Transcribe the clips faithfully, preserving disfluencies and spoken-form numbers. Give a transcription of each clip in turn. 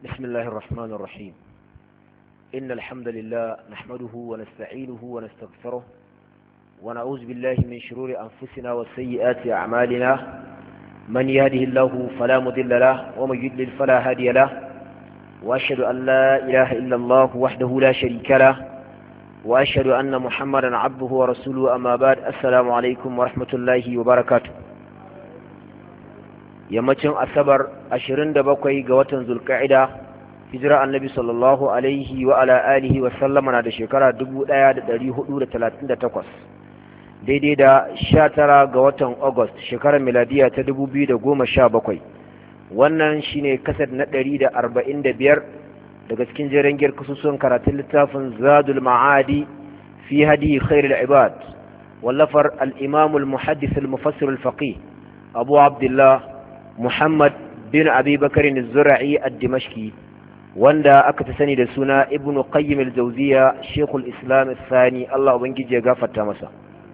بسم الله الرحمن الرحيم إن الحمد لله نحمده ونستعينه ونستغفره ونعوذ بالله من شرور أنفسنا وسيئات أعمالنا من يهده الله فلا مضل له ومن يضلل فلا هادي له وأشهد أن لا إله إلا الله وحده لا شريك له وأشهد أن محمدا عبده ورسوله أما بعد السلام عليكم ورحمة الله وبركاته yammacin asabar ashirin da bakwai ga watan zulka'ida hijira annabi sallallahu alaihi wa ala alihi wa sallama na da shekara dubu ɗaya da ɗari hudu da talatin da takwas daidai da sha tara ga watan august shekarar miladiya ta dubu biyu da goma sha bakwai wannan shine kasar na ɗari da arba'in da biyar daga cikin jerin giyar kasusuwan karatun littafin zadul ma'adi fi hadi khairul ibad wallafar al-imam al-muhaddith al-mufassir al-faqih abu abdullah Muhammad bin Abi Bakar az-Zura'i ad-Dimashqi wanda aka fi sani da suna Ibn Qayyim al-Jawziyya Sheikhul Islam al-Thani Allah ubangije ya gafarta masa.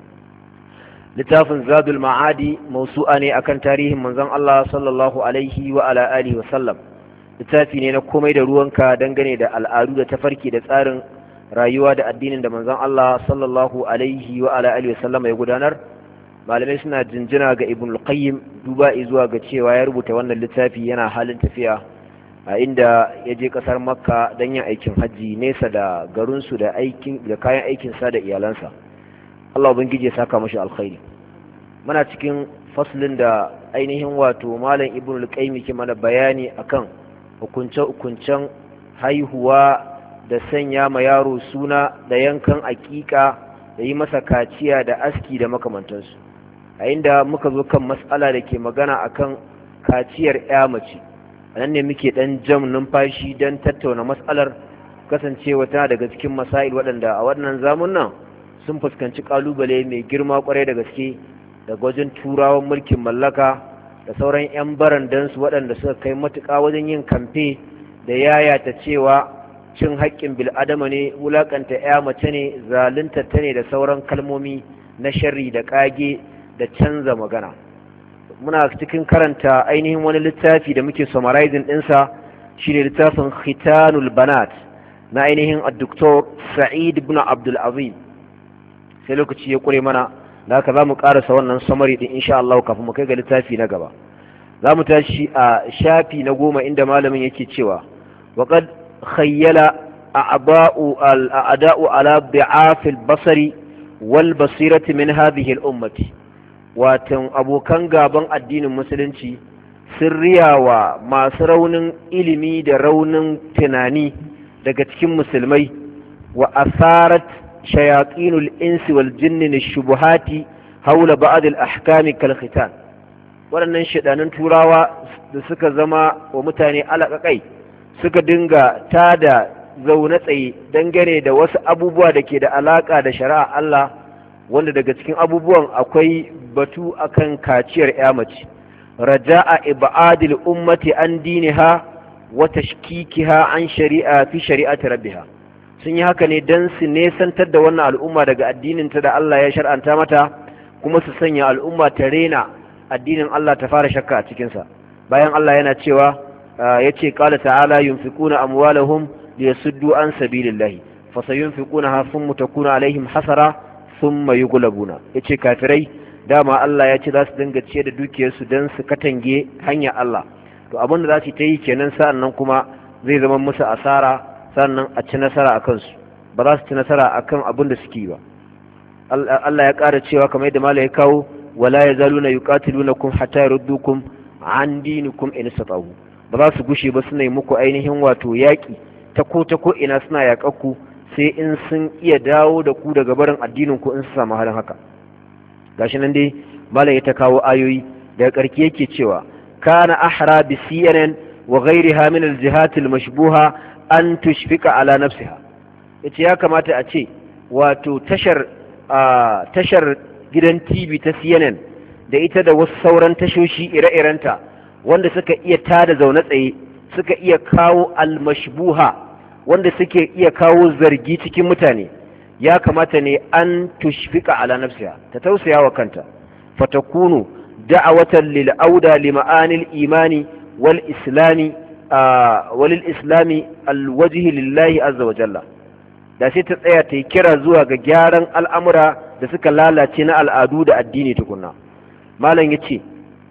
Littafin Zadul Ma'adi mawsu'a ne akan tarihin manzon Allah sallallahu alaihi wa ala alihi wa sallam. Littafi ne na komai da ruwanka dangane da al'adu da tafarki da tsarin rayuwa da addinin da manzon Allah sallallahu alaihi wa ala alihi wa sallam ya gudanar. Malamai suna jinjina ga Ibn al-Qayyim duba zuwa ga cewa ya rubuta wannan littafi yana halin tafiya a inda ya je kasar Makka don yin aikin hajji nesa da garinsu da aikin da kayan aikin sa da iyalansa. Allah ubangiji ya saka mashi alkhairi. Muna cikin faslin da ainihin wato Malam Ibn al-Qayyim ke mana bayani akan hukunce-hukuncen haihuwa da sanya ma yaro suna da yankan aƙiƙa da yi masa kaciya da aski da makamantansu. a inda muka zo kan matsala da ke magana akan kaciyar ya mace a nan ne muke dan jam numfashi don tattauna matsalar kasancewa tana daga cikin masail waɗanda a waɗannan zamunan sun fuskanci ƙalubale mai girma ƙwarai da gaske daga wajen turawan mulkin mallaka da sauran 'yan barandansu waɗanda suka kai matuƙa wajen yin kamfe da yayata cewa cin haƙƙin bil'adama ne wulaƙanta ya mace ne zalunta ta ne da sauran kalmomi na sharri da ƙage da canza magana. Muna cikin karanta ainihin wani littafi da muke summarizing ɗinsa shi ne littafin khitanul banat na ainihin addoktor sa'id ibn abdul azim sai lokaci ya kure mana da haka za mu ƙarasa wannan summary ɗin insha Allah kafin mu kai ga littafi na gaba. Za mu tashi a shafi na goma inda malamin yake cewa waƙad khayyala a'da'u al-a'da'u ala bi'afil basari wal basirati min hadhihi al-ummati watan abokan gaban addinin musulunci sun riyawa masu raunin ilimi da raunin tunani daga cikin musulmai wa asarat shayatinul insi wal jinni shubuhati haula ba'd al ahkam kal khitan waɗannan shedanin turawa da suka zama wa mutane alaƙaƙai suka dinga tada zaune tsaye dangane da wasu abubuwa da ke da alaƙa da shari'a Allah wanda daga cikin abubuwan akwai batu akan kaciyar ya mace raja'a ibadil ummati an diniha wa tashkikiha an shari'a fi shari'ati rabbiha sun yi haka ne dan su nesantar da wannan al'umma daga addinin ta da Allah ya shar'anta mata kuma su sanya al'umma ta rena addinin Allah ta fara shakka a cikin sa bayan Allah yana cewa yace qala ta'ala yunfikuna amwalahum liyasuddu an sabilillahi fasayunfikunaha thumma takunu alaihim hasara thumma yughlabuna yace kafirai dama Allah ya ce za su dinga ciye da dukiyarsu don su katange hanyar Allah to abin da za su ta yi kenan sa'annan kuma zai zama musu asara sannan a ci nasara a kansu ba za su ci nasara a kan abin da suke ba Allah ya ƙara cewa kamar yadda mala ya kawo wala ya zaluna yuqatilunakum hatta yaruddukum an dinikum in istata'u ba za su gushe ba suna yi muku ainihin wato yaƙi ta ko ta ko ina suna yaƙakku sai in sun iya dawo da ku daga barin addinin ku in su samu halin haka gashi nan dai malam ya ta kawo ayoyi daga karki yake cewa kana ahra bi C N N wa ghayriha min al-jihat al-mashbuha an tushfika ala nafsiha yace ya kamata a ce wato tashar tashar gidan T V ta C N N da ita da wasu sauran tashoshi ire-irenta wanda suka iya tada zaune tsaye suka iya kawo al-mashbuha wanda suke iya kawo zargi cikin mutane ya kamata ne an tushfika ala nafsiha ta tausaya wa kanta fatakunu da'awatan lil auda li ma'anil imani wal islami walil islami alwajhi lillahi azza wa jalla, da sai ta tsaya ta yi kira zuwa ga gyaran al'amura da suka lalace na al'adu da addini tukunna. malam yace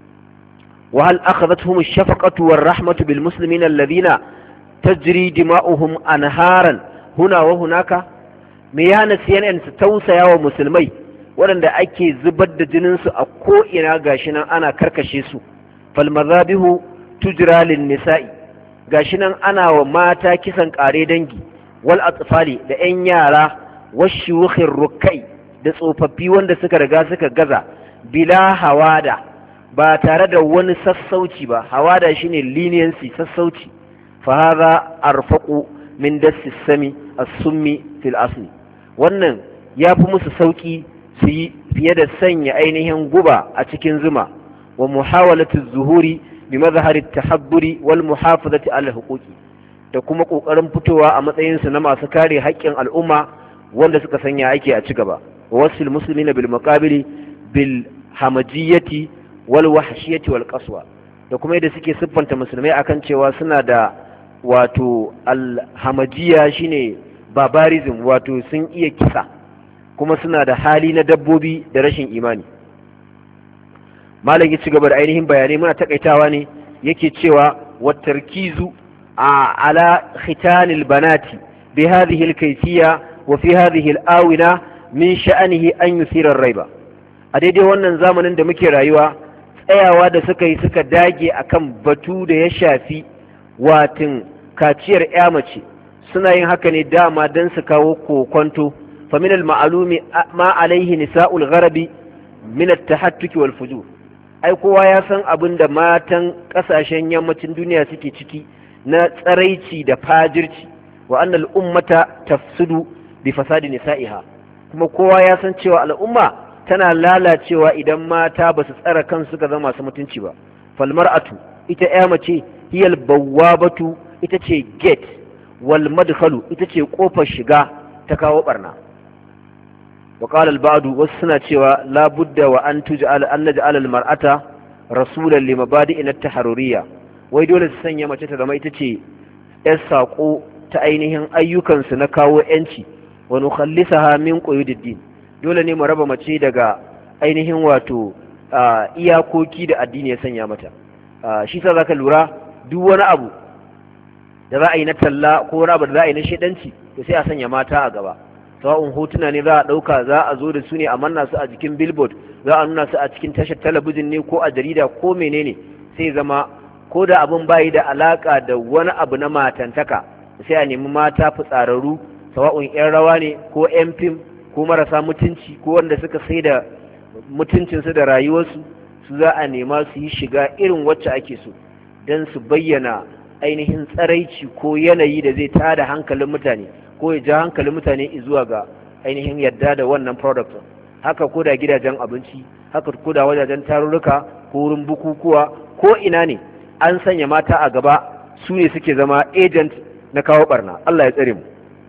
wa hal akhadhatuhum ash-shafaqatu war-rahmatu bil muslimina alladhina tajri dima'uhum anharan huna wa hunaka, me yana C N N su tausaya wa musulmai waɗanda ake zubar da jinin su a ko ina gashi nan ana karkashe su. fal madhabihu tujra lin nisa'i, gashi nan ana wa mata kisan kare dangi, wal atfali da ƴan yara, washukhir rukai da tsofaffi wanda suka riga suka gaza, bila hawada ba tare da wani sassauci ba. hawada shine leniency, sassauci. fa hadha arfaqu min dassi sami as-summi fil asli, wannan yafi musu sauki su yi fiye da sanya ainihin guba a cikin zuma. wa muhawalatu zuhuri bi mazhari at-tahabburi wal muhafazati ala huquqi, da kuma kokarin fitowa a matsayin su na masu kare haƙƙin al'umma wanda suka sanya ake a cigaba. wa wasil muslimina bil maqabili bil hamajiyyati wal wahshiyati wal qaswa, da kuma yadda suke siffanta musulmai akan cewa suna da wato al hamajiya shine barbarism, wato sun iya kisa kuma suna da hali na dabbobi da rashin imani. malam ya ci gaba da ainihin bayanai, muna takaitawa ne, yake cewa wat tarkizu ala khitanil banati bi hadhihi al kayfiyya wa fi hadhihi al awina min sha'anihi an yusira ar-raiba. a daidai wannan zamanin da muke rayuwa, tsayawa da suka yi suka dage akan batu da ya shafi watin kaciyar ya mace, suna yin haka ne dama don su kawo kokonto. famin al-ma'alumi ma alaihi nisa'ul gharabi min at-tahattuki wal fujur, ai kowa ya san abin da matan kasashen yammacin duniya suke ciki na tsaraici da fajirci. wa annal ummata tafsudu bi fasadi nisa'iha, kuma kowa ya san cewa al'umma tana lalacewa idan mata ba su tsara kansu suka zama masu mutunci ba. fal mar'atu, ita ya mace, hiyal bawwabatu, ita ce gate, wal madkhalu, ita ce kofar shiga ta kawo barna. wa qala al ba'du, wasu suna cewa la budda wa an tuj'al an naj'al al mar'ata rasulan li mabadi'in at taharuriyya, wai dole su sanya mace ta zama ita ce yar sako ta ainihin ayyukansu na kawo yanci. wa nukhallisaha min quyudid din, dole ne mu raba mace daga ainihin wato iyakoki da addini ya sanya mata. shi sa zaka lura duk wani abu da za a yi na talla ko wani abu da za a yi na shedanci, to sai a sanya mata a gaba. sawa'un hotuna ne za a ɗauka, za a zo da su ne a manna su a jikin billboard, za a nuna su a cikin tashar talabijin ne ko a jarida ko menene, sai zama ko da abin bayi da alaka da wani abu na matantaka, sai a nemi mata fitsararru, sawa'un yan rawa ne ko yan fim ko marasa mutunci ko wanda suka sai da mutuncinsu da rayuwarsu, su za a nema su yi shiga irin wacce ake so don su bayyana ainihin tsaraici ko yanayi da zai tada hankalin mutane ko ya ja hankalin mutane zuwa ga ainihin yadda da wannan product. haka ko da gidajen abinci, haka ko da wajajen tarurruka ko wurin bukukuwa, ko ina ne an sanya mata a gaba, su ne suke zama agent na kawo barna. Allah ya tsare mu.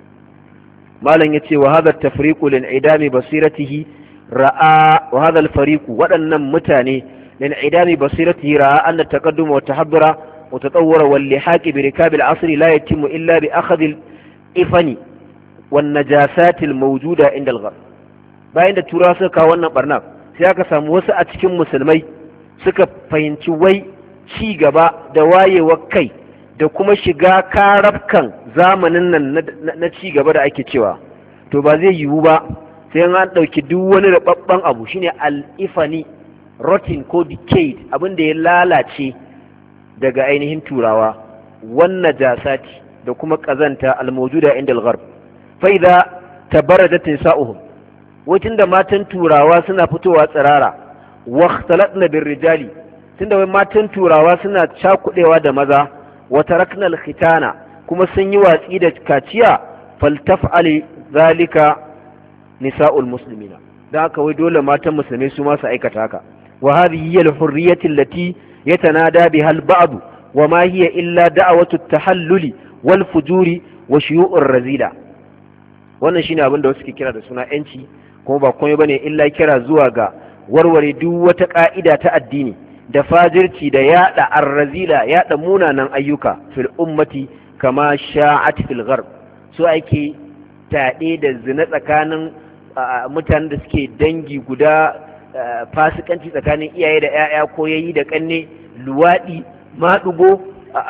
malam yace wa hadha at-tafriqu lin idami basiratihi ra'a wa hadha al-fariqu, waɗannan mutane lin idami basiratihi ra'a anna taqadduma wa tahaddura wa tatawwura wal lihaqi bi rikab al-asr la yatimu illa bi akhadh al-ifani wan najasat al-mawjuda inda al-gharb. bayan da turawa suka kawo wannan barna, sai aka samu wasu a cikin musulmai suka fahimci wai ci gaba da wayewar kai da kuma shiga karafkan zamanin nan na ci gaba da ake cewa, to ba zai yiwu ba sai an ɗauki duk wani rababban abu, shine al-ifani, rotten ko decayed, abin da ya lalace daga ainihin turawa, wannan jasati da kuma kazanta al-mawjuda inda al-gharb. fa idza tabaradat nisa'uhum, wacin da matan turawa suna fitowa tsirara, wa ikhtalatna bir-rijali, tunda wai matan turawa suna cakudewa da maza, wa tarakna al-khitana, kuma sun yi watsi da kaciya, faltaf'ali zalika nisa'ul muslimina, da haka wai dole matan musulmai su ma su aikata haka. wa hadhihi hiya al-hurriyyah allati yatanada biha al-ba'd wa ma hiya illa da'watu at-tahalluli wal fujuri wa shuyu'ur razila. wannan shine abin da wasu ke kira da suna yanci, kuma ba komai bane illa kira zuwa ga warware duk wata ka'ida ta addini da fajirci da yada arrazila yada munanan ayyuka fil ummati kama sha'at fil gharb so ake tade da zina tsakanin mutanen da suke dangi guda, fasikanci tsakanin iyaye da ƴaƴa ko yayi da kanne, luwadi, madugo,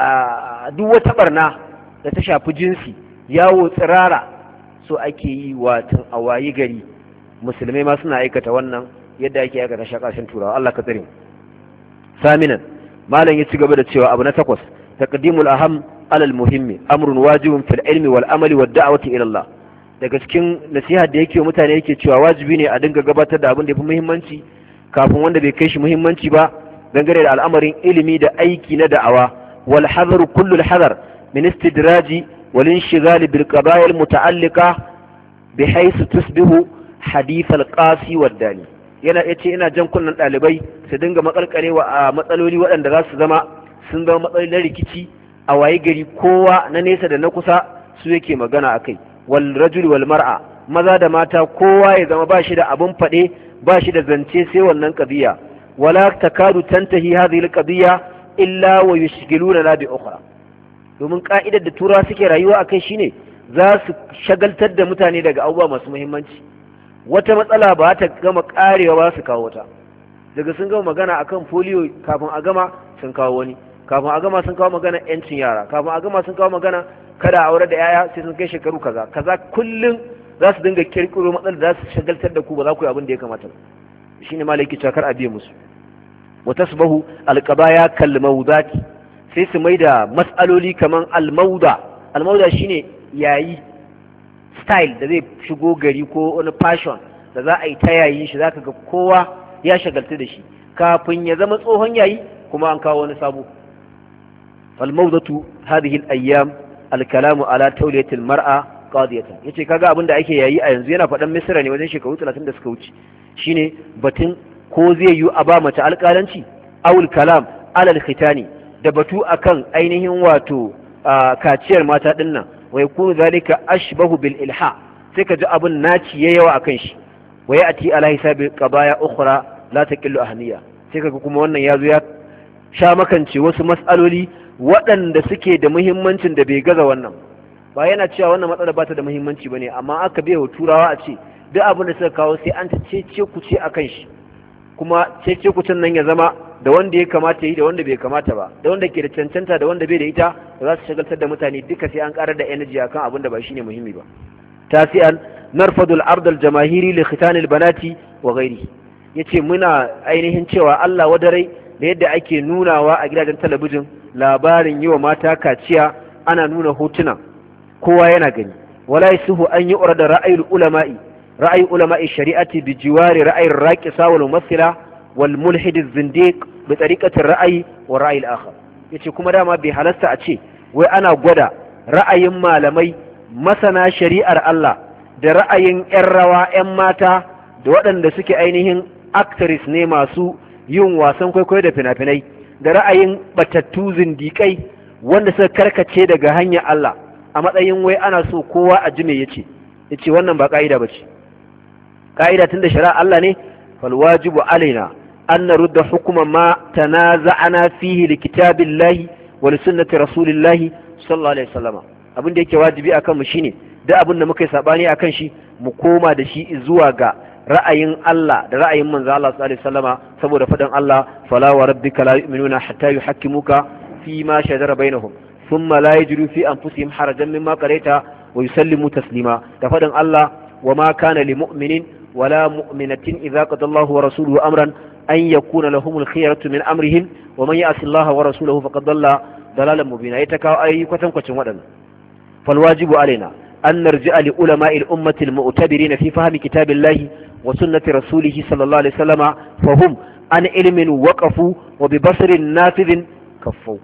duk wata barna da ta shafi jinsi, yawo tsirara so ake yi watan a wayi gari musulmai ma suna aikata wannan yadda ake aikata shakashin turawa. Allah ka tsare mu. saminan malam ya ci gaba da cewa abu na takwas taqdimul aham alal muhimmi amrun wajibun fil ilmi wal amali wad da'wati ila Allah. daga cikin nasiha da yake mutane yake cewa wajibi ne a dinga gabatar da abin da yafi muhimmanci kafin wanda bai kai shi muhimmanci ba dangane da al'amarin ilimi da aiki na da'awa. wal hadaru kullu al hadar min istidraji wal inshighal bil qadaya al muta'alliqa bihaythu tusbihu hadith al qasi wad dani. yana yace ina jan kunnan dalibai su dinga makalkalewa a matsaloli waɗanda za su zama sun zama matsaloli na rikici a waye gari kowa na nesa da na kusa su yake magana akai. wal rajul wal mar'a maza da mata kowa ya zama bashi da abun fade bashi da zance sai wannan qadiya. wala takadu tantahi hadhihi al qadiya illa wa yushghiluna la bi ukhra. domin ka'idar da tura suke rayuwa akai shine za su shagaltar da mutane daga abubuwa masu muhimmanci. wata matsala ba ta gama karewa ba su kawo ta, daga sun gama magana akan polio kafin a gama sun kawo wani, kafin a gama sun kawo magana yancin yara, kafin a gama sun kawo magana kada aure da yaya sai sun kai shekaru kaza kaza. kullum za su dinga kirkiro matsalar da za su shagaltar da ku ba za ku yi abin da ya kamata. shine malaki cakar a biye musu. wa tasbahu alqabaya kal mawdati sai su maida mas'aloli kaman al mawda. al mawda shine yayi style da zai shigo gari ko wani fashion da za a yi ta yayin shi zaka ga kowa ya shagaltu da shi kafin ya zama tsohon yayi kuma an kawo wani sabo. fal mawdatu hadhihi al ayyam al kalamu ala tawliyati al mar'a qadiyatan. yace kaga abin da ake yayi a yanzu yana faɗan Misra ne wajen shekaru talatin da suka wuce, shine batun ko zai yi a ba mace alƙalanci awul kalam ala al khitani da batu akan ainihin wato kaciyar mata dinnan wa yakunu zalika ashbahu bil ilha. sai ka ji abin naci yayi yawa akan shi wa ya'ti ala hisabi qabaya ukhra la taqillu ahmiya. sai kaga kuma wannan yazo ya sha makance wasu mas'aloli waɗanda suke da muhimmancin da bai gaza wannan. ba yana cewa wannan matsala ba ta da muhimmanci bane, amma aka bai wa turawa a ce duk abin da suka kawo sai an ta cece ku ce akan shi, kuma cece ku nan ya zama da wanda ya kamata yi da wanda bai kamata ba, da wanda ke da cancanta da wanda bai da ita, da za su shagaltar da mutane duka sai an karar da energy akan abin da ba shine muhimmi ba. tasi'an narfadu al-ard al-jamahiri li khitan al-banati wa ghairihi. yace muna ainihin cewa Allah wadarai da yadda ake nunawa a gidajen talabijin labarin yi wa mata kaciya, ana nuna hotuna kowa yana gani. wala yasuhu an yu'rada ra'ayul ulama'i ra'ayi ulama'i shari'ati bi jiwari ra'ayin raqisa wal mumathila wal mulhid az-zindiq bi tariqati ar-ra'yi wa ra'yi al-akhar. yace kuma dama bai halasta a ce wai ana gwada ra'ayin malamai masana shari'ar Allah da ra'ayin ƴan rawa ƴan mata da waɗanda suke ainihin actors ne masu yin wasan kwaikwayo da fina-finai da ra'ayin batattu zindiƙai wanda suka karkace daga hanyar Allah a matsayin wai ana so kowa a ji me yace. yace wannan ba ka'ida bace. ka'ida tunda shari'a Allah ne fal wajibu alaina an narudda hukuma ma tanaza'ana fihi li kitabillahi wa li sunnati rasulillahi sallallahu alaihi wasallam. abin da yake wajibi akan mu shine da abin da muka yi sabani akan shi mu koma da shi zuwa ga ra'ayin Allah da ra'ayin manzo Allah sallallahu alaihi wasallama, saboda fadan Allah fala wa rabbika la yu'minuna hatta yuhakkimuka fi ma shajara bainahum thumma la yajidu fi anfusihim harajan mimma qadaita wa yusallimu taslima. da fadan Allah wa ma kana lil mu'minin wala mu'minatin idza qada Allahu wa rasuluhu amran an yakuna lahumul khiyaratu min amrihim wa man ya'si Allah wa rasuluhu faqad dalla dalalan mubina. ita kawo ayi kwatan kwacin wadannan. fal wajibu alaina an narji'a li ulama'il ummati al mu'tabirin fi fahmi kitabillahi wa sunnati rasulih sallallahu alaihi wasallama fahum an ilmin waqafu wa bi basrin nafidhin kaffu.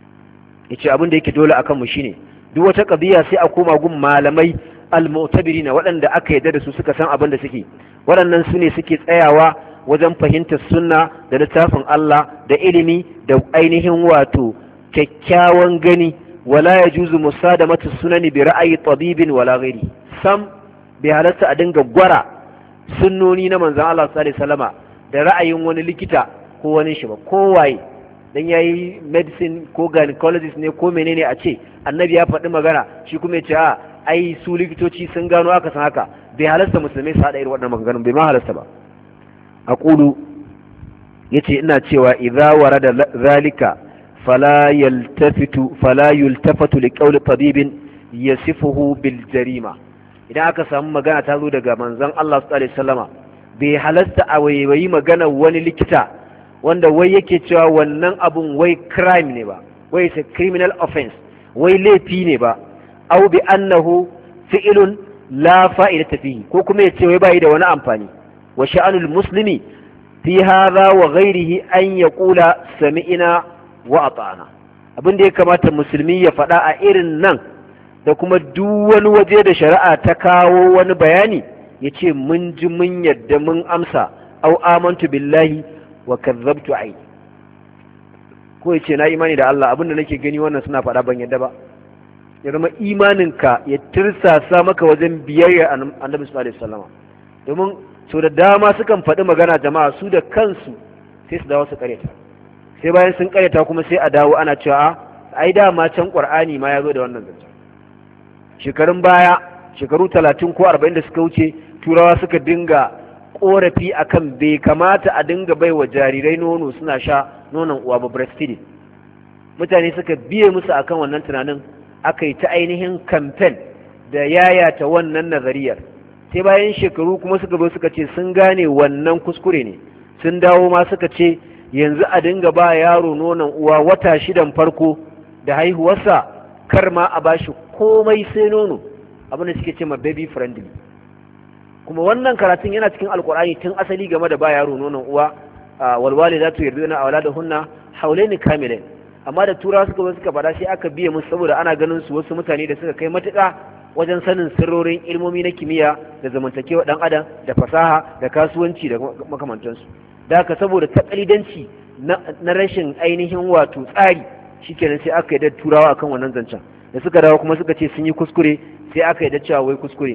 yace abin da yake dole akan mu shine duk wata qadiya sai a koma gun malamai al-mu'tabirina waɗanda aka yarda da su suka san abin da suke. waɗannan su ne suke tsayawa wajen fahimtar sunna da littafin Allah da ilimi da ainihin wato kyakkyawan gani. wala yajuzu musadamatu sunani bi ra'ayi tabibin wala ghairi. sam bai halatta a dinga gwara sunnoni na manzon Allah sallallahu alaihi wasallama da ra'ayin wani likita ko wani shi ba kowaye dan yayi medicine ko gynecologist ne ko menene a ce annabi ya faɗi magana shi kuma ya ce a ai su likitoci sun gano aka san haka bai halasta musulmai su haɗa irin waɗannan maganganun bai ma halasta ba aqulu yace ina cewa idza warada zalika fala yaltafitu fala yultafatu liqawli tabibin yasifuhu bil jarima idan aka samu magana ta zo daga manzon Allah sallallahu alaihi wasallama bai halasta a wayewayi magana wani likita wanda wai yake cewa wannan abun wai crime ne ba wai it's a criminal offense wai laifi ne ba aw bi annahu fi'lun la fa'idata fihi ko kuma yace wai bai da wani amfani wa sha'anul muslimi fi hadha wa ghayrihi an yaqula sami'na wa ata'na abin da ya kamata musulmi ya faɗa a irin nan da kuma duk wani waje da shari'a ta kawo wani bayani yace mun ji mun yadda mun amsa aw amantu billahi wa kazzabtu ai ko yace na imani da Allah abinda nake gani wannan suna faɗa ban yadda ba ya zama imaninka ya tirsasa maka wajen biyayya annabi sallallahu alaihi wasallam domin so da dama sukan faɗi magana jama'a su da kansu sai su dawo su kareta sai bayan sun kareta kuma sai a dawo ana cewa ai dama can Qur'ani ma ya zo da wannan zance shekarun baya shekaru talatin ko arba'in da suka wuce turawa suka dinga korafi akan bai kamata a dinga baiwa jarirai nono suna sha nonon uwa ba breastfeeding mutane suka biye musu akan wannan tunanin aka yi ta ainihin campaign da yayata wannan nazariyar sai bayan shekaru kuma suka zo suka ce sun gane wannan kuskure ne sun dawo ma suka ce yanzu a dinga ba yaro nonon uwa wata shidan farko da haihuwarsa kar ma a bashi komai sai nono abinda suke ce ma baby friendly kuma wannan karatun yana cikin alkur'ani tun asali game da ba yaro nonon uwa walwale za tu yarda na aula da hunna haulaini kamilain amma da turawa suka zo suka fada sai aka biye musu saboda ana ganin su wasu mutane da suka kai matuƙa wajen sanin sirrorin ilmomi na kimiyya da zamantakewa dan adam da fasaha da kasuwanci da makamantansu da haka saboda takalidanci na rashin ainihin wato tsari shikenan sai aka yi da turawa akan wannan zancen da suka dawo kuma suka ce sun yi kuskure sai aka yi da cewa wai kuskure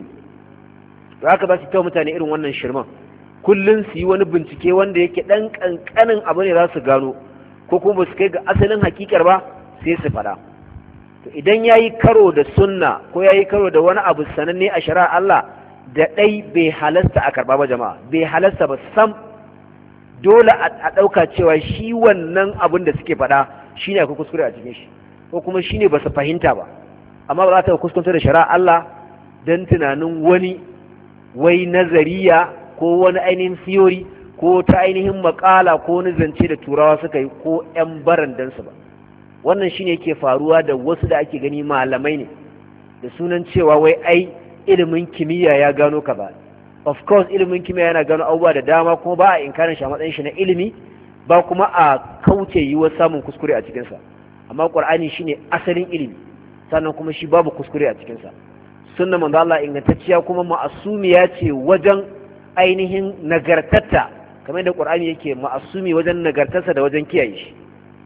to haka ba su tawo mutane irin wannan shirman kullun su yi wani bincike wanda yake dan kankanin abu ne za su gano ko kuma ba su kai ga asalin hakikar ba sai su fada to idan yayi karo da sunna ko yayi karo da wani abu sananne a shari'ar Allah da dai bai halasta a karba ba jama'a bai halasta ba sam dole a dauka cewa shi wannan abin da suke fada shine akwai kuskure a cikin shi ko kuma shine ba su fahimta ba amma ba za ta kuskunta da shari'ar Allah dan tunanin wani wai nazariya ko wani ainihin theory ko ta ainihin makala ko wani zance da turawa suka yi ko 'yan barandansu ba wannan shine yake faruwa da wasu da ake gani malamai ne da sunan cewa wai ai ilimin kimiyya ya gano ka ba of course ilimin kimiyya yana gano abubuwa da dama kuma ba a inkarin shi a matsayin shi na ilimi ba kuma a kauce yiwuwar samun kuskure a cikinsa amma qur'ani shine asalin ilimi sannan kuma shi babu kuskure a cikinsa sunna manzo Allah ingantacciya kuma ma'asumiya ce wajen ainihin nagartatta kamar yadda Qur'ani yake ma'asumi wajen nagartarsa da wajen kiyaye shi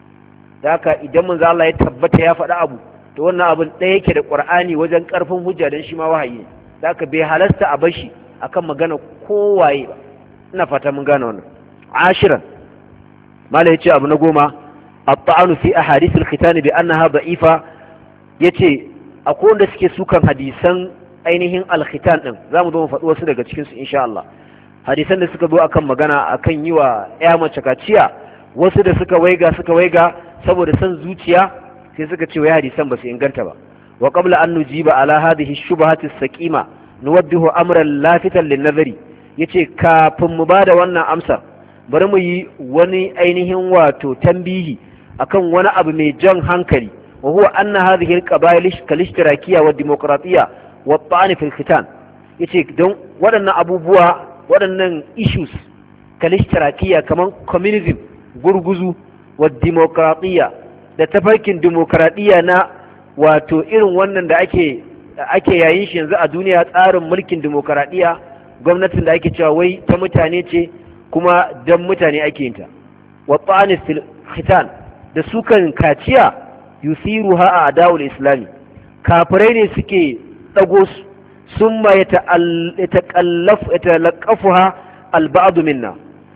da haka idan manzo Allah ya tabbata ya faɗa abu to wannan abin ɗaya yake da Qur'ani wajen ƙarfin hujja dan shi ma wahayi da haka bai halasta a bashi akan magana kowaye ba ina fata mun gane wannan ashiran mala yace abu na goma at-ta'anu fi ahadith al-khitan bi annaha da'ifa yace akwai wanda suke sukan hadisan ainihin al-khitan din zamu zo mu faɗi wasu daga cikin su insha Allah hadisan da suka zo akan magana akan yi wa ƴa mace kaciya wasu da suka waiga suka waiga saboda san zuciya sai suka ce wai hadisan ba su inganta ba wa qabla an nujiba ala hadhihi shubahati as-saqima nuwaddihu amran lafitan lin-nazari yace kafin mu bada wannan amsa bari mu yi wani ainihin wato tambihi akan wani abu mai jan hankali wa huwa anna hadhihi al-qaba'il kal-ishtirakiyya wad-demokratiyya wat-ta'n fi al-khitan yace don waɗannan abubuwa waɗannan issues kal-ishtirakiyya kaman communism gurguzu wad-demokratiyya da tafarkin demokradiyya na wato irin wannan da ake ake yayin shi yanzu a duniya tsarin mulkin demokradiyya gwamnatin da ake cewa wai ta mutane ce kuma dan mutane ake yin ta wat-ta'n fi al-khitan da sukan kaciya yusiruha a adawul islami kafirai ne suke dago su summa yata'allafu yatalaqafuha alba'd minna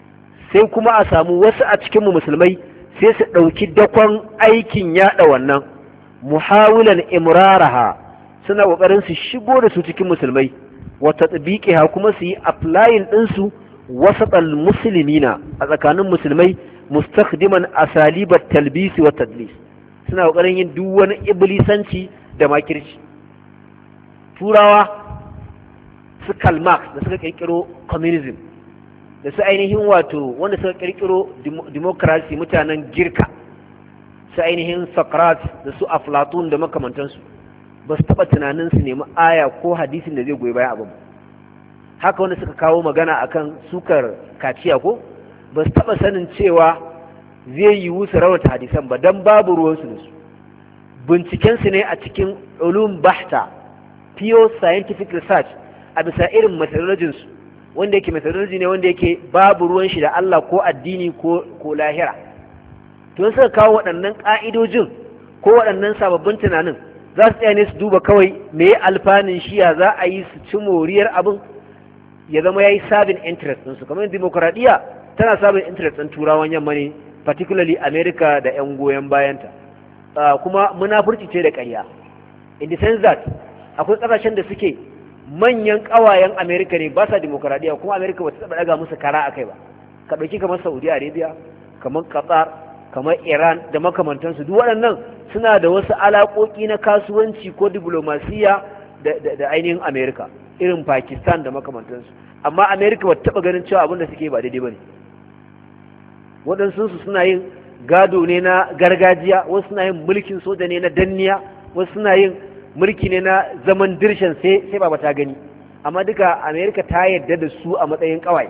sai kuma a samu wasu a cikinmu musulmai sai su ɗauki dakon aikin yaɗa wannan muhawilan imraraha suna ƙoƙarin su shigo da su cikin musulmai wata tsibiƙiha kuma su yi applying ɗinsu wasaɗal musulmina a tsakanin musulmai mustakdiman asalibar talbisi wa tadlis suna ƙoƙarin yin duk wani iblisanci da makirci. Turawa su Karl Marx da suka ƙirƙiro communism da su ainihin wato wanda suka ƙirƙiro democracy mutanen Girka su ainihin Socrates da su Aflatun da makamantansu ba su taɓa tunanin su nemi aya ko hadisin da zai goyi bayan abin. Haka wanda suka kawo magana akan sukar kaciya ko ba su taɓa sanin cewa zai yiwu su rawata hadisan ba don babu ruwansu da su. Bincikensu ne a cikin ulum bahta pure scientific research a bisa irin methodologinsu wanda yake methodology ne wanda yake babu ruwan shi da Allah ko addini ko ko lahira. To suka kawo waɗannan ƙa'idojin ko waɗannan sababbin tunanin za su tsaya ne su duba kawai me alfanin shiya za a yi su ci moriyar abin ya zama ya yi sabin interest ɗinsu kamar dimokuraɗiyya tana sabin interest ɗin turawan yamma ne particularly America da 'yan goyon bayanta uh, kuma munafurci ce da ƙarya in the sense that akwai ƙasashen da suke manyan ƙawayen America ne ba sa dimokuraɗiyya kuma America ba ta taɓa ɗaga musu kara a kai ba ka ɗauki kamar Saudi Arabia kamar Qatar kamar Iran da makamantansu duk waɗannan suna da wasu alaƙoƙi na kasuwanci ko diplomasiya da, da, da ainihin America irin Pakistan da makamantansu amma America ba ta taɓa ganin cewa abin da suke ba daidai ba ne waɗansu suna yin gado ne na gargajiya wasu suna yin mulkin soja ne na danniya wasu suna yin mulki ne na zaman dirshan sai sai ba ta gani amma duka America ta yarda da su a matsayin kawai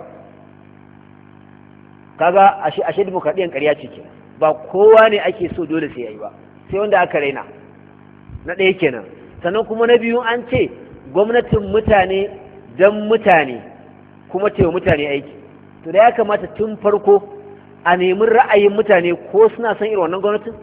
kaga ashe ashe demokradiyyar ƙarya ce kenan ba kowa ne ake so dole sai yayi ba sai wanda aka raina na ɗaya kenan sannan kuma na biyu an ce gwamnatin mutane dan mutane kuma ce mutane aiki to da ya kamata tun farko a nemi ra'ayin mutane ko suna son irin wannan gwamnatin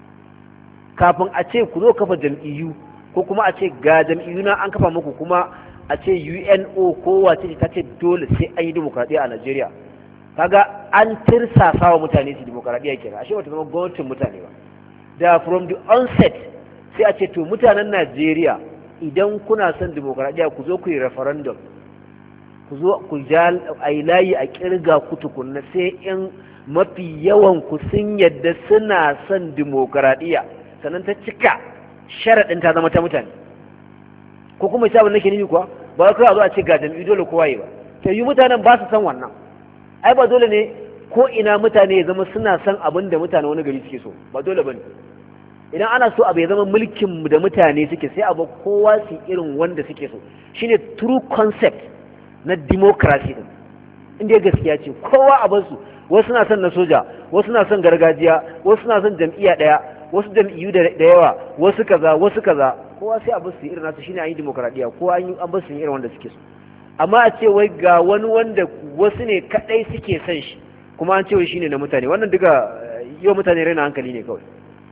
kafin a ce ku zo kafa jam'iyyu ko kuma a ce ga jam'iyyu na an kafa muku kuma a ce U N O ko wace ta ce dole sai an yi demokradiyya a Najeriya kaga an tirsasa wa mutane su demokradiyya kenan ashe wata zama gwamnatin mutane ba da from the onset sai a ce to mutanen Najeriya idan kuna son demokradiyya ku zo ku yi referendum ku zo ku ja a yi layi a kirga ku tukunna sai in mafi yawan ku sun yadda suna son demokradiyya sannan ta cika sharaɗin ta zama ta mutane ko kuma sabon nake nufi kuwa ba kai a zo a ce ga jami'i dole kowa yi ba to yi mutanen ba su san wannan ai ba dole ne ko ina mutane ya zama suna son abin da mutane wani gari suke so ba dole bane idan ana so abu ya zama mulkin da mutane suke sai abu kowa su irin wanda suke so shine true concept na democracy din inda gaskiya ce kowa a basu wasu na son na soja wasu na son gargajiya wasu na son jam'iyya daya wasu jam'iyyu da yawa wasu kaza wasu kaza kowa sai a basu irin nasu shine an yi demokradiya kowa an yi an basu irin wanda suke so amma a ce wai ga wani wanda wasu ne kadai suke son shi kuma an ce wai shine na mutane wannan duka yau mutane raina hankali ne kawai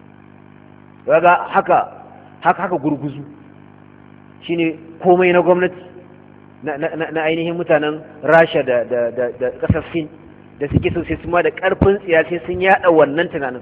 kaga haka haka haka gurguzu shine komai na gwamnati na na na ainihin mutanen Rasha da da da da kasar Sin da suke so sai su ma da karfin tsiya sai sun yada wannan tunanin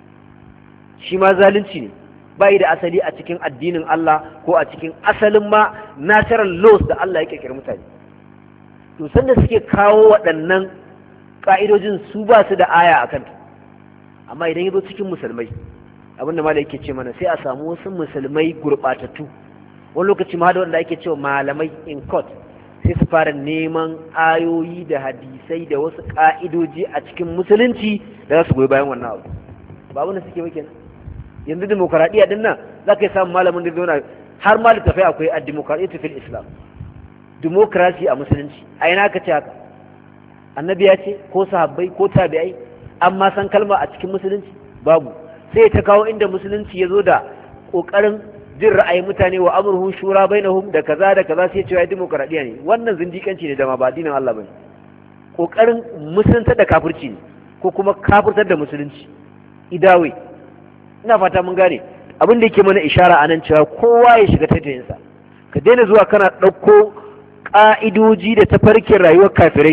shi ma zalunci ne bai da asali a cikin addinin Allah ko a cikin asalin ma natural laws da Allah ya kirkira mutane to sanda suke kawo waɗannan ka'idojin su ba su da aya akan ta amma idan yazo cikin musulmai abinda malai yake ce mana sai a samu wasu musulmai gurbatattu wani lokaci ma da wanda ake cewa malamai in court sai su fara neman ayoyi da hadisai da wasu ka'idoji a cikin musulunci da za su goyi bayan wannan abu ba abin da suke wake yanzu demokaradiyya din nan za ka yi samun malamin da zauna har ma da tafai akwai a demokaradiyya fil islam demokrasi a musulunci a yana ka ce haka annabi ya ce ko sahabbai ko tabi'ai amma san kalma a cikin musulunci babu sai ta kawo inda musulunci ya zo da kokarin jin ra'ayin mutane wa amruhum shura bainahum da kaza da kaza sai cewa demokradiya ne wannan zindikanci ne da ma ba dinin Allah bane kokarin musulunta da kafirci ne ko kuma kafirtar da musulunci idawe ina fata mun gane abin da yake mana ishara anan cewa kowa ya shiga taitayin sa ka daina zuwa kana dauko ka'idoji da tafarkin rayuwar kafirai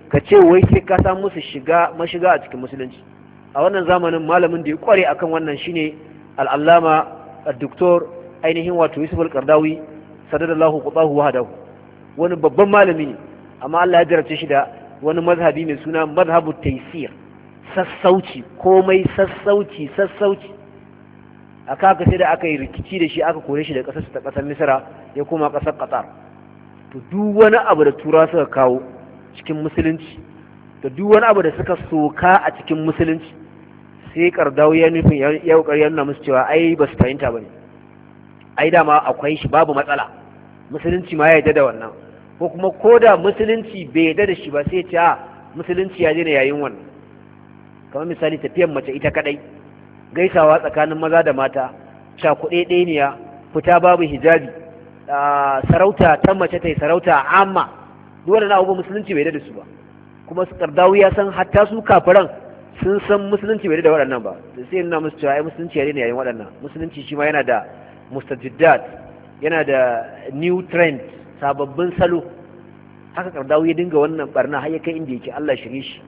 ka ce wai sai ka samu musu shiga mashiga a cikin musulunci. A wannan zamanin malamin da ya kware akan wannan shine al-allama al-doktor ainihin wato Yusuf al-Qardawi sadadallahu qadahu wa hadahu, wani babban malami ne amma Allah ya jarabce shi da wani mazhabi mai suna mazhabu taysir, sassauci, komai sassauci sassauci. aka haka sai da aka yi rikici da shi aka kore shi da kasar ta kasar Misra ya koma kasar Qatar. To duk wani abu da tura suka kawo cikin musulunci da duk wani abu da suka soka a cikin musulunci sai Qardawi ya nufin ya kokari yana musu cewa ai ba su fahimta bane, ai dama akwai shi babu matsala, musulunci ma ya yarda da wannan, ko kuma koda musulunci bai yarda da shi ba sai ya ce a musulunci ya daina yayin wannan. Kamar misali tafiyar mace ita kadai, gaisawa tsakanin maza da mata, cakuɗe ɗeniya, fita babu hijabi, sarauta ta mace ta yi sarauta amma duk waɗannan abubuwan musulunci bai da su ba. Kuma su Qardawi ya san hatta su kafiran sun san musulunci bai da waɗannan ba, to sai nuna musu cewa ai musulunci ya daina yayin waɗannan. Musulunci shi ma yana da mustajiddat, yana da new trend, sababbin salo. Haka Qardawi ya dinga wannan barna har ya kai inda yake, Allah shirye shi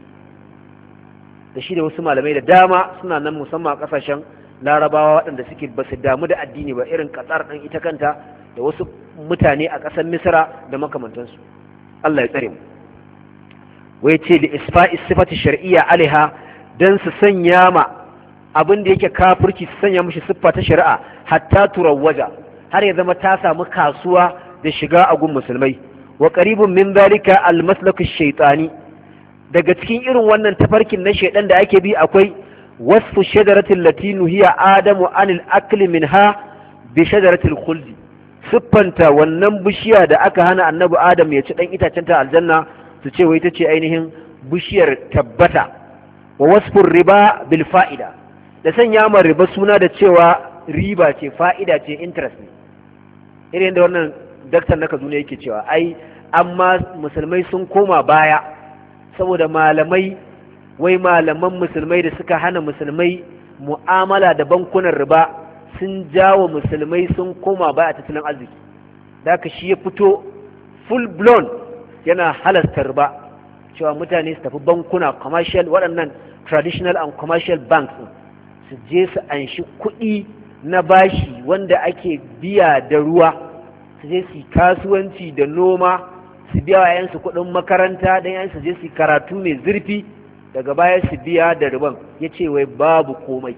da shi da wasu malamai da dama suna nan musamman a kasashen Larabawa waɗanda suke ba su damu da addini ba, irin Qatar ɗin ita kanta da wasu mutane a ƙasar Misra da makamantansu. Allah ya tsare mu. Wai ce da isfa'i sifati shar'iyya alaiha, dan su sanya ma abin da yake kafirci su sanya mishi siffa ta shari'a hatta turawwaja, har ya zama ta samu kasuwa da shiga a gun musulmai. Wa qaribun min zalika al-maslaku shaytani, daga cikin irin wannan tafarkin na shaidan da ake bi akwai wasfu shajaratin lati nuhiya adamu anil akli minha bi shajaratil khuldi, siffanta wannan bishiya da aka hana annabi adam ya ci dan itacen ta aljanna, su ce wai tace ainihin bishiyar tabbata. Wa wasfu riba bil fa'ida, da sanya ma riba suna da cewa riba ce, fa'ida ce, interest ne. Irin da wannan daktar na Kaduna yake cewa ai amma musulmai sun koma baya saboda malamai, wai malaman musulmai da suka hana musulmai mu'amala da bankunan riba sun jawo musulmai sun koma baya a tattalin arziki. Da haka shi ya fito full blown yana halasta riba, cewa mutane su tafi bankuna commercial, waɗannan traditional and commercial banks su je su anshi kuɗi na bashi wanda ake biya da ruwa, su je su kasuwanci da noma, su biya wa yansu kuɗin makaranta don yansu je su karatu mai zurfi, daga baya su biya da riban. Ya ce wai babu komai.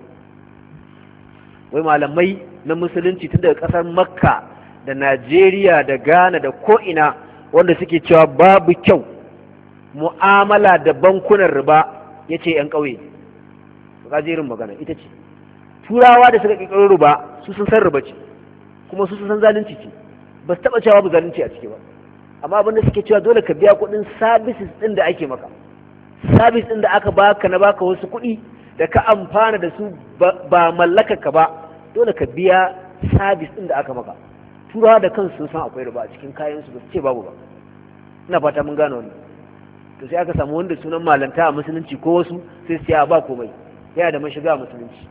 Wai malamai na musulunci tun daga ƙasar Makka da Najeriya da Ghana da ko'ina wanda suke cewa babu kyau mu'amala da bankunan riba, ya ce ‘yan ƙauye. Gajerin magana ita ce, turawa da suka ƙirƙiro riba su sun san riba ce, kuma su sun san zalunci ce, ba su taɓa cewa babu zalunci a ciki ba. Amma abinda suke cewa dole ka biya kuɗin services ɗin da ake maka, service ɗin da aka baka na baka wasu kuɗi da ka amfana da su ba mallaka ka ba, dole ka biya service ɗin da aka maka. Turawa da kansu sun san akwai riba a cikin kayan su, ba su ce babu ba. Ina fata mun gane wannan. To sai aka samu wanda sunan malanta a musulunci ko wasu sai su ya ba komai, yana da mashiga a musulunci.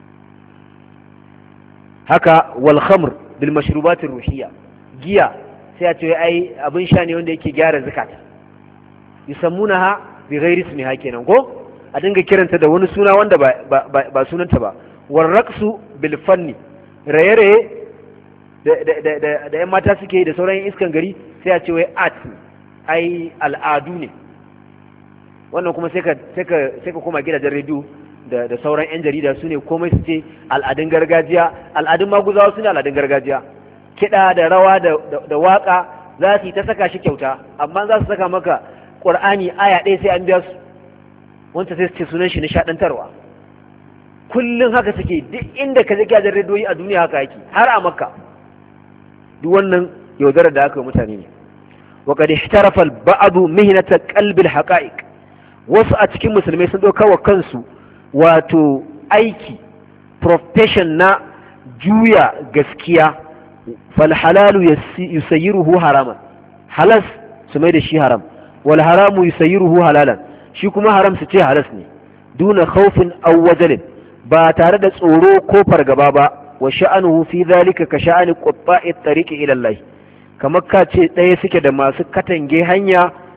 Haka wal khamr bil mashrubatir ruhiyya, giya sai a ce ai abin sha ne wanda yake gyara zakata, yusammunaha bi ghairi ismiha kenan ko a dinga kiranta da wani suna wanda ba ba, ba sunanta ba. War raqsu bil fanni, raye-raye da da da da yan mata suke yi da sauran iskan gari sai a ce wai art, ai al'adu ne. Wannan kuma sai ka sai ka sai ka koma gidajen rediyo da da sauran yan jarida, su ne komai su ce al'adun gargajiya, al'adun maguzawa su ne al'adun gargajiya. Kiɗa da rawa da waƙa za su yi ta saka shi kyauta, amma za su saka maka ƙur'ani aya ɗaya sai an biya su, wanda sai su ce sunan shi nishaɗantarwa. Kullum haka suke, duk inda ka je gidajen rediyoyi a duniya haka yake, har a Makka. Duk wannan yaudarar da aka yi mutane ne. Wa qad ihtarafa al-ba'd mihnata qalb al-haqa'iq, wasu a cikin musulmai sun ɗauka wa kansu wato aiki, profession na juya gaskiya. Falhalalu yusayyiruhu haraman, halas su mai da shi haram, wal haramu yusayyiruhu halalan, shi kuma haram su ce halas ne, duna khawfin aw wajalin, ba tare da tsoro ko fargaba ba. Wa sha'anuhu fi dhalika ka sha'ani qutta'i tariqi ila Allah, kamar ka ce ɗaya suke da masu katange hanya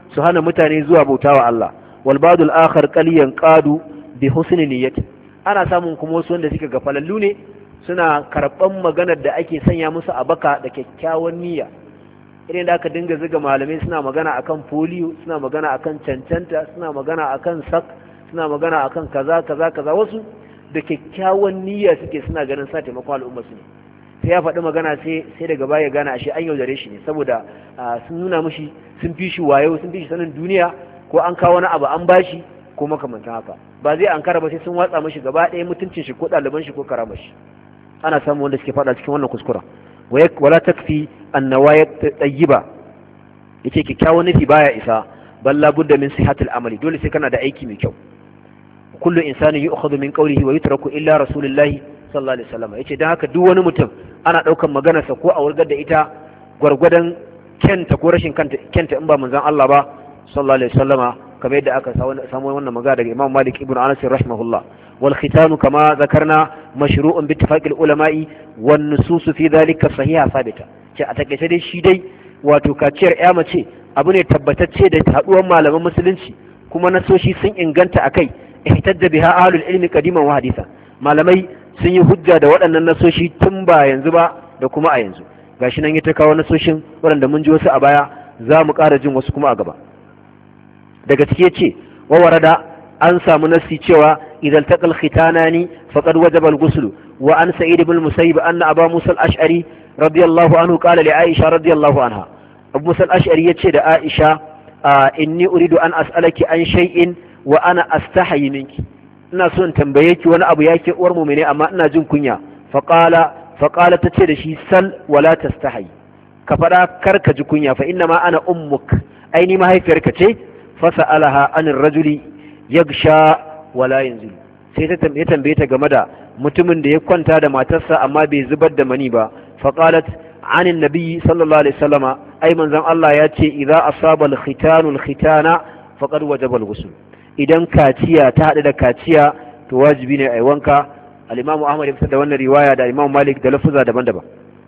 su hana mutane zuwa bautawa Allah. wal ba'dul akhar qaliyan qadu bi husni niyyati, ana samun kuma wasu wanda suke gafalallu ne, suna karban maganar da ake sanya musu a baka da kyakkyawan niyya. irin da aka dinga zuga malamai suna magana akan polio, suna magana akan cancanta, suna magana akan sak, suna magana akan kaza kaza kaza, wasu da kyakkyawan niyya suke suna ganin sa taimakon al'umma su ne. sai ya faɗi magana sai sai daga baya gana ashe an yaudare shi ne, saboda sun nuna mishi sun fi shi wayo, sun fi shi sanin duniya, ko an kawo wani abu an bashi ko makamantan haka. ba zai ankara ba sai sun watsa mishi gaba ɗaya mutuncin shi ko ɗaliban shi ko karama shi. ana samun wanda suke faɗa cikin wannan kuskura. wala takfi annawaya tayyiba, yace kikkiawan nufi baya isa, balla budda min sihatil amali, dole sai kana da aiki mai kyau. kullu insani yu'khadhu min qawlihi wa yutraku illa rasulullahi sallallahu alaihi wasallam, yace dan haka duk wani mutum ana daukan maganarsa ko a wurgar da ita gwargwadon kenta ko rashin kenta in ba manzon Allah ba sallallahu alaihi wasallama, kamar yadda aka samu wannan magana daga Imam Malik ibn Anas rahimahullah. wal khitanu kama zakarna mashru'un bi ittifaqil ulama'i wan nusus fi dhalika sahiha sabita, ce a takeice dai shi dai wato kaciyar ya mace abu ne tabbatacce da haduwar malaman musulunci, kuma nasoshi sun inganta akai. ihtajja biha ahlul ilmi qadiman wa haditha, malamai sun yi hujja da waɗannan nasoshi tun ba yanzu ba da kuma a yanzu. gashi nan ya ta kawo nasoshin waɗanda mun ji wasu a baya, za mu ƙara jin wasu kuma a gaba. daga ciki yace wa warada, an samu nasi cewa idan taqal khitanani faqad wajaba al-ghusl. wa an sa'id ibn musayyib anna aba musa al-ash'ari radiyallahu anhu qala li aisha radiyallahu anha, abu musa al-ash'ari yace da aisha inni uridu an as'alaki an shay'in wa ana astahi minki, ina so in tambaye ki wani abu yake uwar mu'mine amma ina jin kunya. faqala faqala tace da shi sal wala tastahi, ka fada karka ji kunya, fa inna ma ana ummuk, aini mahaifiyarka ce. fasa'alaha anir rajuli yagsha wala yanzil, sai ta tambaye ta game da mutumin da ya kwanta da matarsa amma bai zubar da mani ba. faqalat anin nabiyyi sallallahu alaihi wasallama, ai manzon Allah ya ce idza asaba al-khitanu al-khitana faqad wajaba al-ghusl, idan kaciya ta hadu da kaciya to wajibi ne ai wanka. al-Imam Ahmad ya fitar da wannan riwaya da Imam Malik da lafuza daban-daban.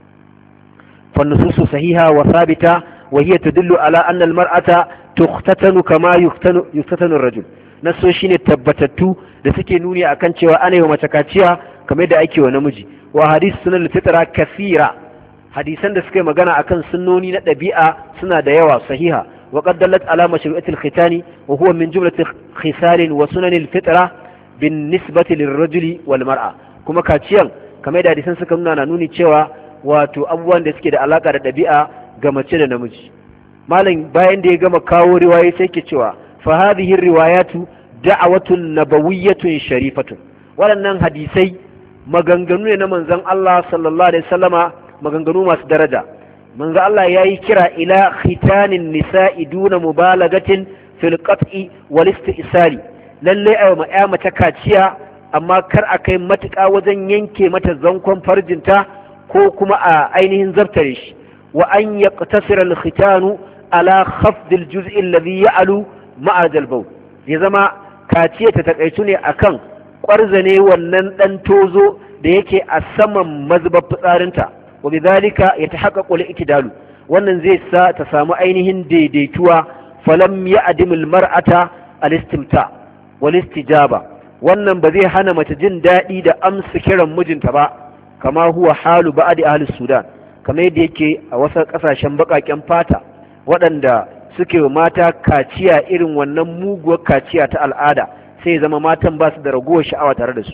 fa nususu sahiha wa thabita wa hiya tadullu ala anna al-mar'ata tukhtatanu kama yuktanu yuktatanu ar-rajul, naso shine tabbatattu da suke nuni akan cewa ana yi wa mace kaciya kamar da ake wa namiji. wa hadith sunan al-fitra kathira, hadisan da suka yi magana akan sunnoni na ɗabi'a suna da yawa sahiha. wa qad dallat ala mashru'ati al-khitani wa huwa min jumlati khisal wa sunan al-fitra bin nisbati lir-rajuli wal mar'a, kuma kaciyan kamar da hadisan suka nuna na nuni cewa wato abubuwan da suke da alaka da ɗabi'a ga mace da namiji. malam bayan da ya gama kawo riwayoyi sai ke cewa fa hadhihi riwayatu da'awatun nabawiyyatun sharifatun, waɗannan hadisai maganganu ne na manzon Allah sallallahu alaihi wasallama, maganganu masu daraja. manzon Allah yayi kira ila khitanin nisa'i duna mubalagatin fil qat'i wal istisali, lalle ayi ma ya mata kaciya amma kar a kai matuƙa wajen yanke mata zankon farjinta ko kuma a ainihin zabtare shi. wa an yaqtasira al khitanu ala khafd al juz' alladhi ya'lu ma'a jalbaw, ya zama kaciya ta takaitu ne akan kwarzane wannan dan tozo da yake a saman mazbar fitsarinta. wa bidhalika yatahaqqaqu al-i'tidalu, wannan zai sa ta samu ainihin daidaituwa. falam ya'dim al-mar'ata al-istimta wal istijaba, wannan ba zai hana mace jin daɗi da amsa kiran mijinta ba, kama huwa halu ba'di ahli Sudan, kamar yadda yake a wasu ƙasashen baƙaƙen fata waɗanda suke mata kaciya irin wannan muguwar kaciya ta al'ada, sai zama matan ba su da ragowar sha'awa tare da su.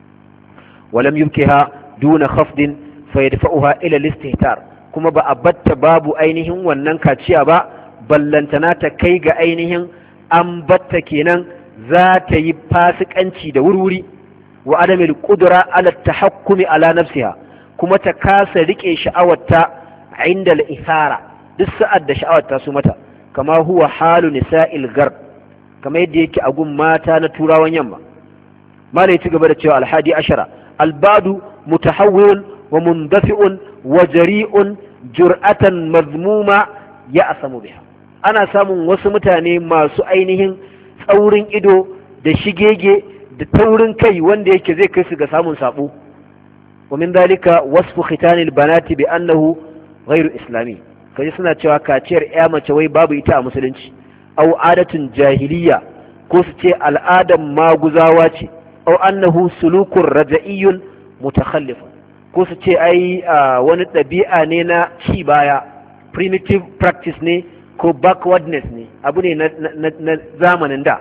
walam yubkiha duna khafdin fa yadfa'uha ila al-istihtar, kuma ba a batta babu ainihin wannan kaciya ba, ballantana ta kai ga ainihin an batta kenan za ta yi fasikanci da wurwuri. wa adamil qudra ala tahakkumi ala nafsiha, kuma ta kasa rike sha'awarta inda al-ithara, duk sa'ad da sha'awarta su mata, kama huwa halu nisa'il garb, kama yadda yake a gun mata na turawan yamma. mala ya ci gaba da cewa alhadi ashara, albadu mutahawwilun wa mundafi'un wa jari'un jur'atan mazmuma ya asamu biha, ana samun wasu mutane masu ainihin tsaurin ido da shigege da taurin kai wanda yake zai kai su ga samun sabo. wa min dalika wasfu khitanil banati bi annahu ghairu islami, kaje suna cewa kaciyar ya mace wai babu ita a musulunci. aw adatun jahiliya ko su ce al'adan maguzawa ce aw annahu sulukun raja'iyyun mutakhallif ko su ce ai wani ɗabi'a ne na ci baya, primitive practice ne ko backwardness ne, abu ne na zamanin da.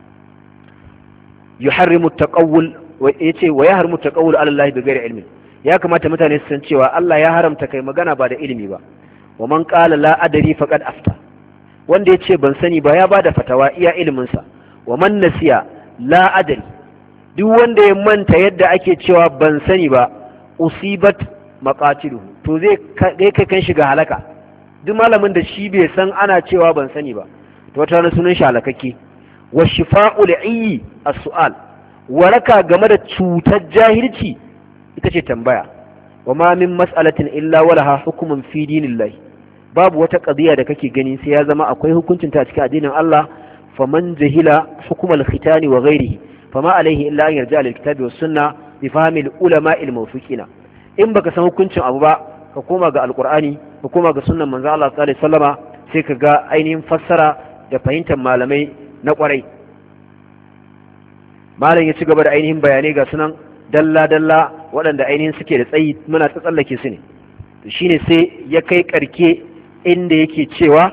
yuharrimu taqawul yace wa yahrimu taqawul ala Allah bi ghairi ilmin, ya kamata mutane su san cewa Allah ya haramta kai magana ba da ilimi ba. wa man qala la adri faqad afta, wanda yace ban sani ba ya bada fatawa iya ilimin sa. wa man nasiya la adri, duk wanda ya manta yadda ake cewa ban sani ba, usibat maqatiluhu, to zai kai kan shiga halaka. duk malamin da shi bai san ana cewa ban sani ba, to wata na sunan shi halakakke. wa shifa'u li'i as-su'al, waraka game da cutar jahilci ita ce tambaya. wa ma min mas'alatin illa walaha hukmun fi dinillahi, babu wata qadiya da kake gani sai ya zama akwai hukuncin ta cikin addinin Allah. faman jahila hukm al-khitani wa ghayrihi fama alayhi illa an yarja lil-kitabi was-sunnah bi fahmi al-ulama al-mawfiqina. in baka san hukuncin abu ba, ka koma ga alqur'ani, ka koma ga sunnan manzo Allah sallallahu alaihi wasallama, sai ka ga ainihin fassara da fahimtar malamai na kwarai. malam ya ci gaba da ainihin bayanai ga sunan dalla-dalla waɗanda ainihin suke da tsayi, muna ta tsallake su ne. to shine sai ya kai karke inda yake cewa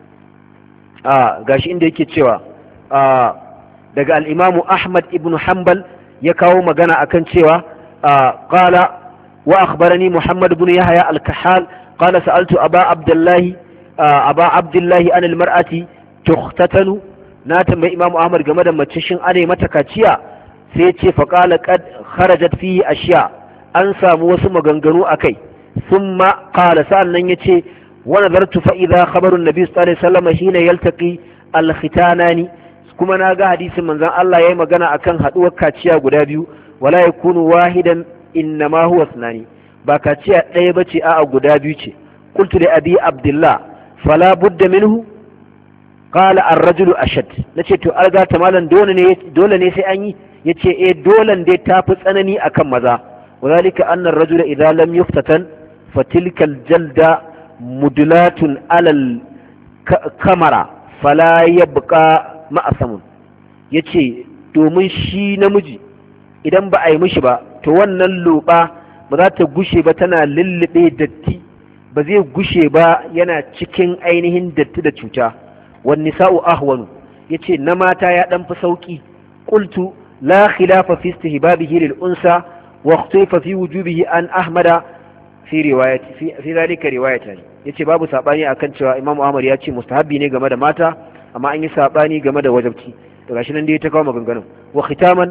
a gashi inda yake cewa a daga al-Imam Ahmad ibn Hanbal ya kawo magana akan cewa qala wa akhbarani Muhammad ibn Yahya al-Kahhal qala sa'altu Aba Abdullah Aba Abdullah an al-mar'ati tukhtatanu, na tambayi Imam Ahmad game da mace shin ane mata kaciya, sai ya ce fa qala qad kharajat fihi ashiya, an samu wasu maganganu akai. thumma qala sa'annan yace wa nadartu fa idha khabaru an-nabi sallallahu alaihi wasallam hina yaltaqi al-khitanani, kuma naga hadisin manzon Allah yayi magana akan haduwar kaciya guda biyu, wala yakunu wahidan innama huwa ithnani, ba kaciya ɗaya bace a'a guda biyu ce. qultu li abi abdullah fala budda minhu qala ar-rajulu ashad, nace to alga ta malan dole ne dole ne sai an yi, yace eh dolan dai tafi tsanani akan maza. wadhalika anna ar-rajula idha lam yuftatan fatilka al-jalda mudlatun ala al-kamara fala yabqa ma'asamun, yace domin shi namiji idan ba a yi mishi ba, to wannan loba ba za ta gushe ba, tana lullube datti, ba zai gushe ba yana cikin ainihin datti da cuta. والنساء أهون، يتي نماتا يا دم فسوكي. قلت لا خلاف في استهبابه للأنثى واختلف في وجوبه أن أحمد في رواية في, في ذلك رواية. يتي باب ساباني أكن شوى إمام أحمد يتي مستحبي نيجا مدى ماتا أما أني ساباني جمد وجبتي تغاشنا دي تكوى مغنغنم. وختاما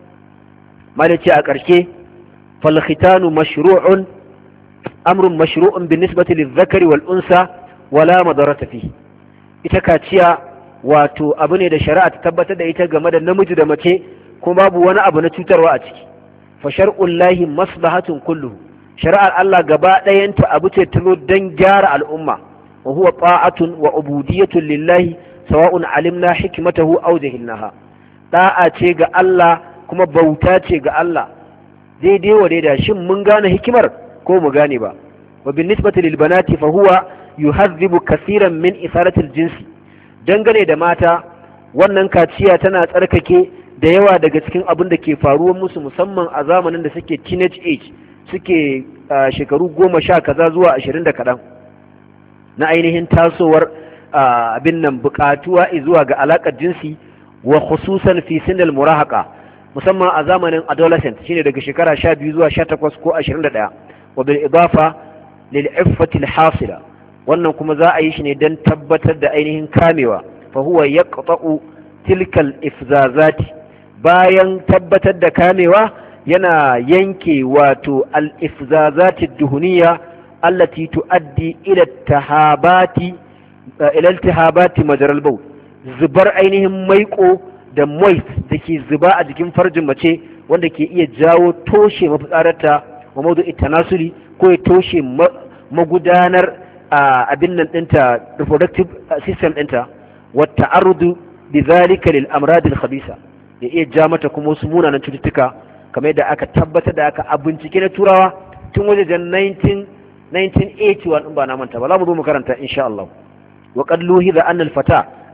ما لتي أكرشي فالختان مشروع أمر مشروع بالنسبة للذكر والأنثى ولا مضرة فيه. ita kaciya wato abu ne da shari'a ta tabbatar da ita game da namiji da mace, kuma babu wani abu na cutarwa a ciki. fa shar'ullahi maslahatun kulluhu, shari'ar Allah gaba ɗayanta abu ce ta zo don gyara al'umma. wa huwa ta'atun wa ubudiyatun lillahi sawa'un alimna hikmatahu aw jahilnaha, da'a ce ga Allah kuma bauta ce ga Allah, daidai wa daida shin mun gane hikimar ko mu gane ba. wa bin nisbati lil banati fa huwa yuhadhibu kaseeran min isaratil jinsi, dangane da mata wannan kaciya tana tsarkake da yawa daga cikin abin da ke faruwa musu, musamman a zamanin da suke teenage age, suke shekaru goma sha kaza zuwa ashirin da kaɗan, na ainihin tasowar abin nan buƙatuwa zuwa ga alaƙar jinsi, wa khususan fi sinil murahaka, musamman a zamanin adolescent shine daga shekara sha biyu zuwa sha takwas ko ashirin da ɗaya. wa bil idafa lil iffati al hasila, wannan kuma za a yi shi ne don tabbatar da ainihin kamewa. fa huwa yaqta'u tilkal ifzazati, bayan tabbatar da kamewa yana yanke wato al ifzazati duhuniya allati tuaddi ila tahabati ila iltihabati majral bawl, zubar ainihin maiko da moist dake zuba a jikin farjin mace wanda ke iya jawo toshe mafitsararta wa mawdu'i tanasuli, ko ya toshe magudanar abin nan ɗinta, reproductive system ɗinta. wata ardu bi zalika lil amradil khabisa, ya iya ja mata kuma wasu munanan cututtuka kamar yadda aka tabbatar da aka a bincike na turawa tun wajen nineteen eighty-one in ba na manta ba, za mu zo mu karanta insha Allah. wa qad luhiza anna al fata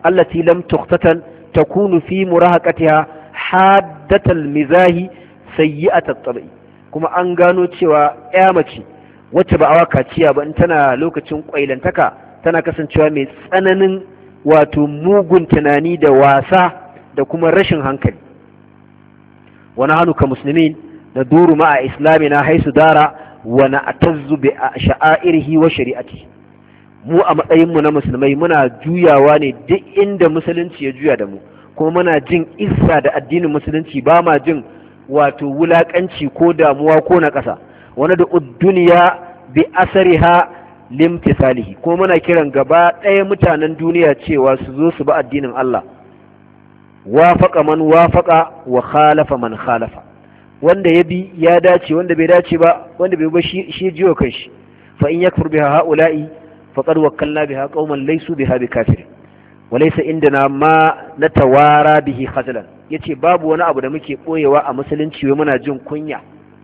allati lam tuqtatan takunu fi murahaqatiha haddatal mizahi sayyi'atat tabi'i. Kuma an gano cewa ya mace wacce ba awa kaciya ba in tana lokacin kwailantaka tana kasancewa mai tsananin wato mugun tunani da wasa da kuma rashin hankali. Wani hannu ka musulmin na duru ma'a islamina haisu dara wa na'tazzu bi sha'airihi wa shari'ati. Mu a matsayinmu na musulmai muna juyawa ne duk inda musulunci ya juya da mu, kuma muna jin izza da addinin musulunci, ba ma jin wato wulakanci ko damuwa ko na ƙasa. Wani da duniya bi asariha limtisalihi, kuma muna kiran gaba ɗaya mutanen duniya cewa su zo su bi addinin Allah. Wafaqa man wafaqa wa khalafa man khalafa, wanda ya bi ya dace, wanda bai dace ba, wanda bai ba shi shi jiyo kanshi. Fa in yakfur biha haula'i faqad wakkalna biha qauman laysu biha bikafirin wa laysa indana ma natawara bihi khajlan. Yace babu wani abu da muke boyewa a musulunci wai muna jin kunya.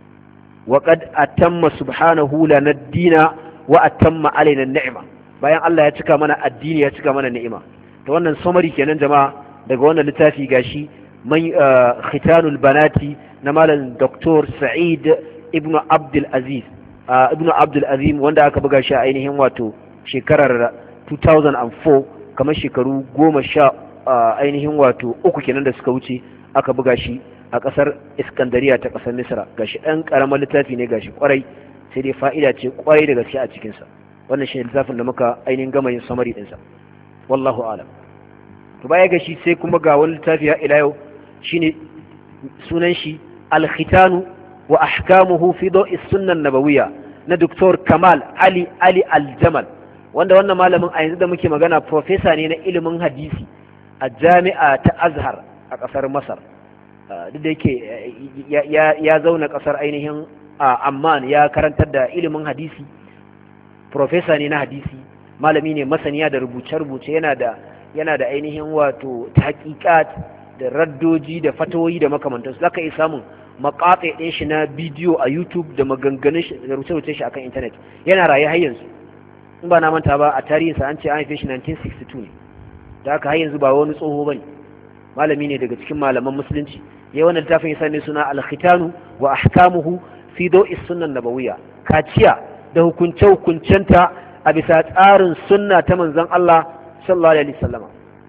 Wa qad atamma subhanahu lana ad-dina wa atamma alaina an-ni'ma. Bayan Allah ya cika mana addini ya cika mana ni'ima. To wannan summary kenan jama'a daga wannan littafi gashi man khitanul banati na malam Doctor Sa'id ibn Abdul Aziz ibn Abdul Azim, wanda aka buga shi a ainihin wato shekarar two thousand four, kamar shekaru goma sha ainihin wato uku kenan da suka wuce aka buga shi a kasar Iskandariya ta kasar Misra. Gashi ɗan karamar littafi ne gashi kwarai, sai dai fa'ida ce kwarai da gaske a cikin sa. Wannan shine littafin da muka ainihin gama yin summary din sa, wallahu a'lam. To baya ga shi sai kuma ga wani littafi ya ila yau, shine sunan shi Al-Khitanu wa ahkamuhu fi dawi sunnah nabawiyya na Doktor Kamal Ali Ali Al-Jamal, wanda wannan malamin a yanzu da muke magana professor ne na ilimin hadisi a jami'a ta Azhar a kasar Masar. Duk da yake ya zauna kasar ainihin Amman, ya karantar da ilimin hadisi, professor ne na hadisi, malami ne masaniya da rubuce-rubuce, yana da yana da ainihin wato tahqiqat da raddoji da fatawoyi da makamantansu. Zaka iya samun maqati ɗin shi na bidiyo a YouTube da maganganun shi da rubuce-rubuce shi akan internet. Yana raye har yanzu, in ba na manta ba a tarihinsa an ce an haife shi nineteen sixty-two ne, da haka har yanzu ba wani tsoho bane, malami ne daga cikin malaman musulunci. Yayin wannan littafin yasa ne suna Al-Khitanu wa ahkamuhu fi dawi sunnah nabawiyya, kaciya da hukunce-hukuncenta a bisa tsarin sunna ta manzon Allah sallallahu alaihi wasallam.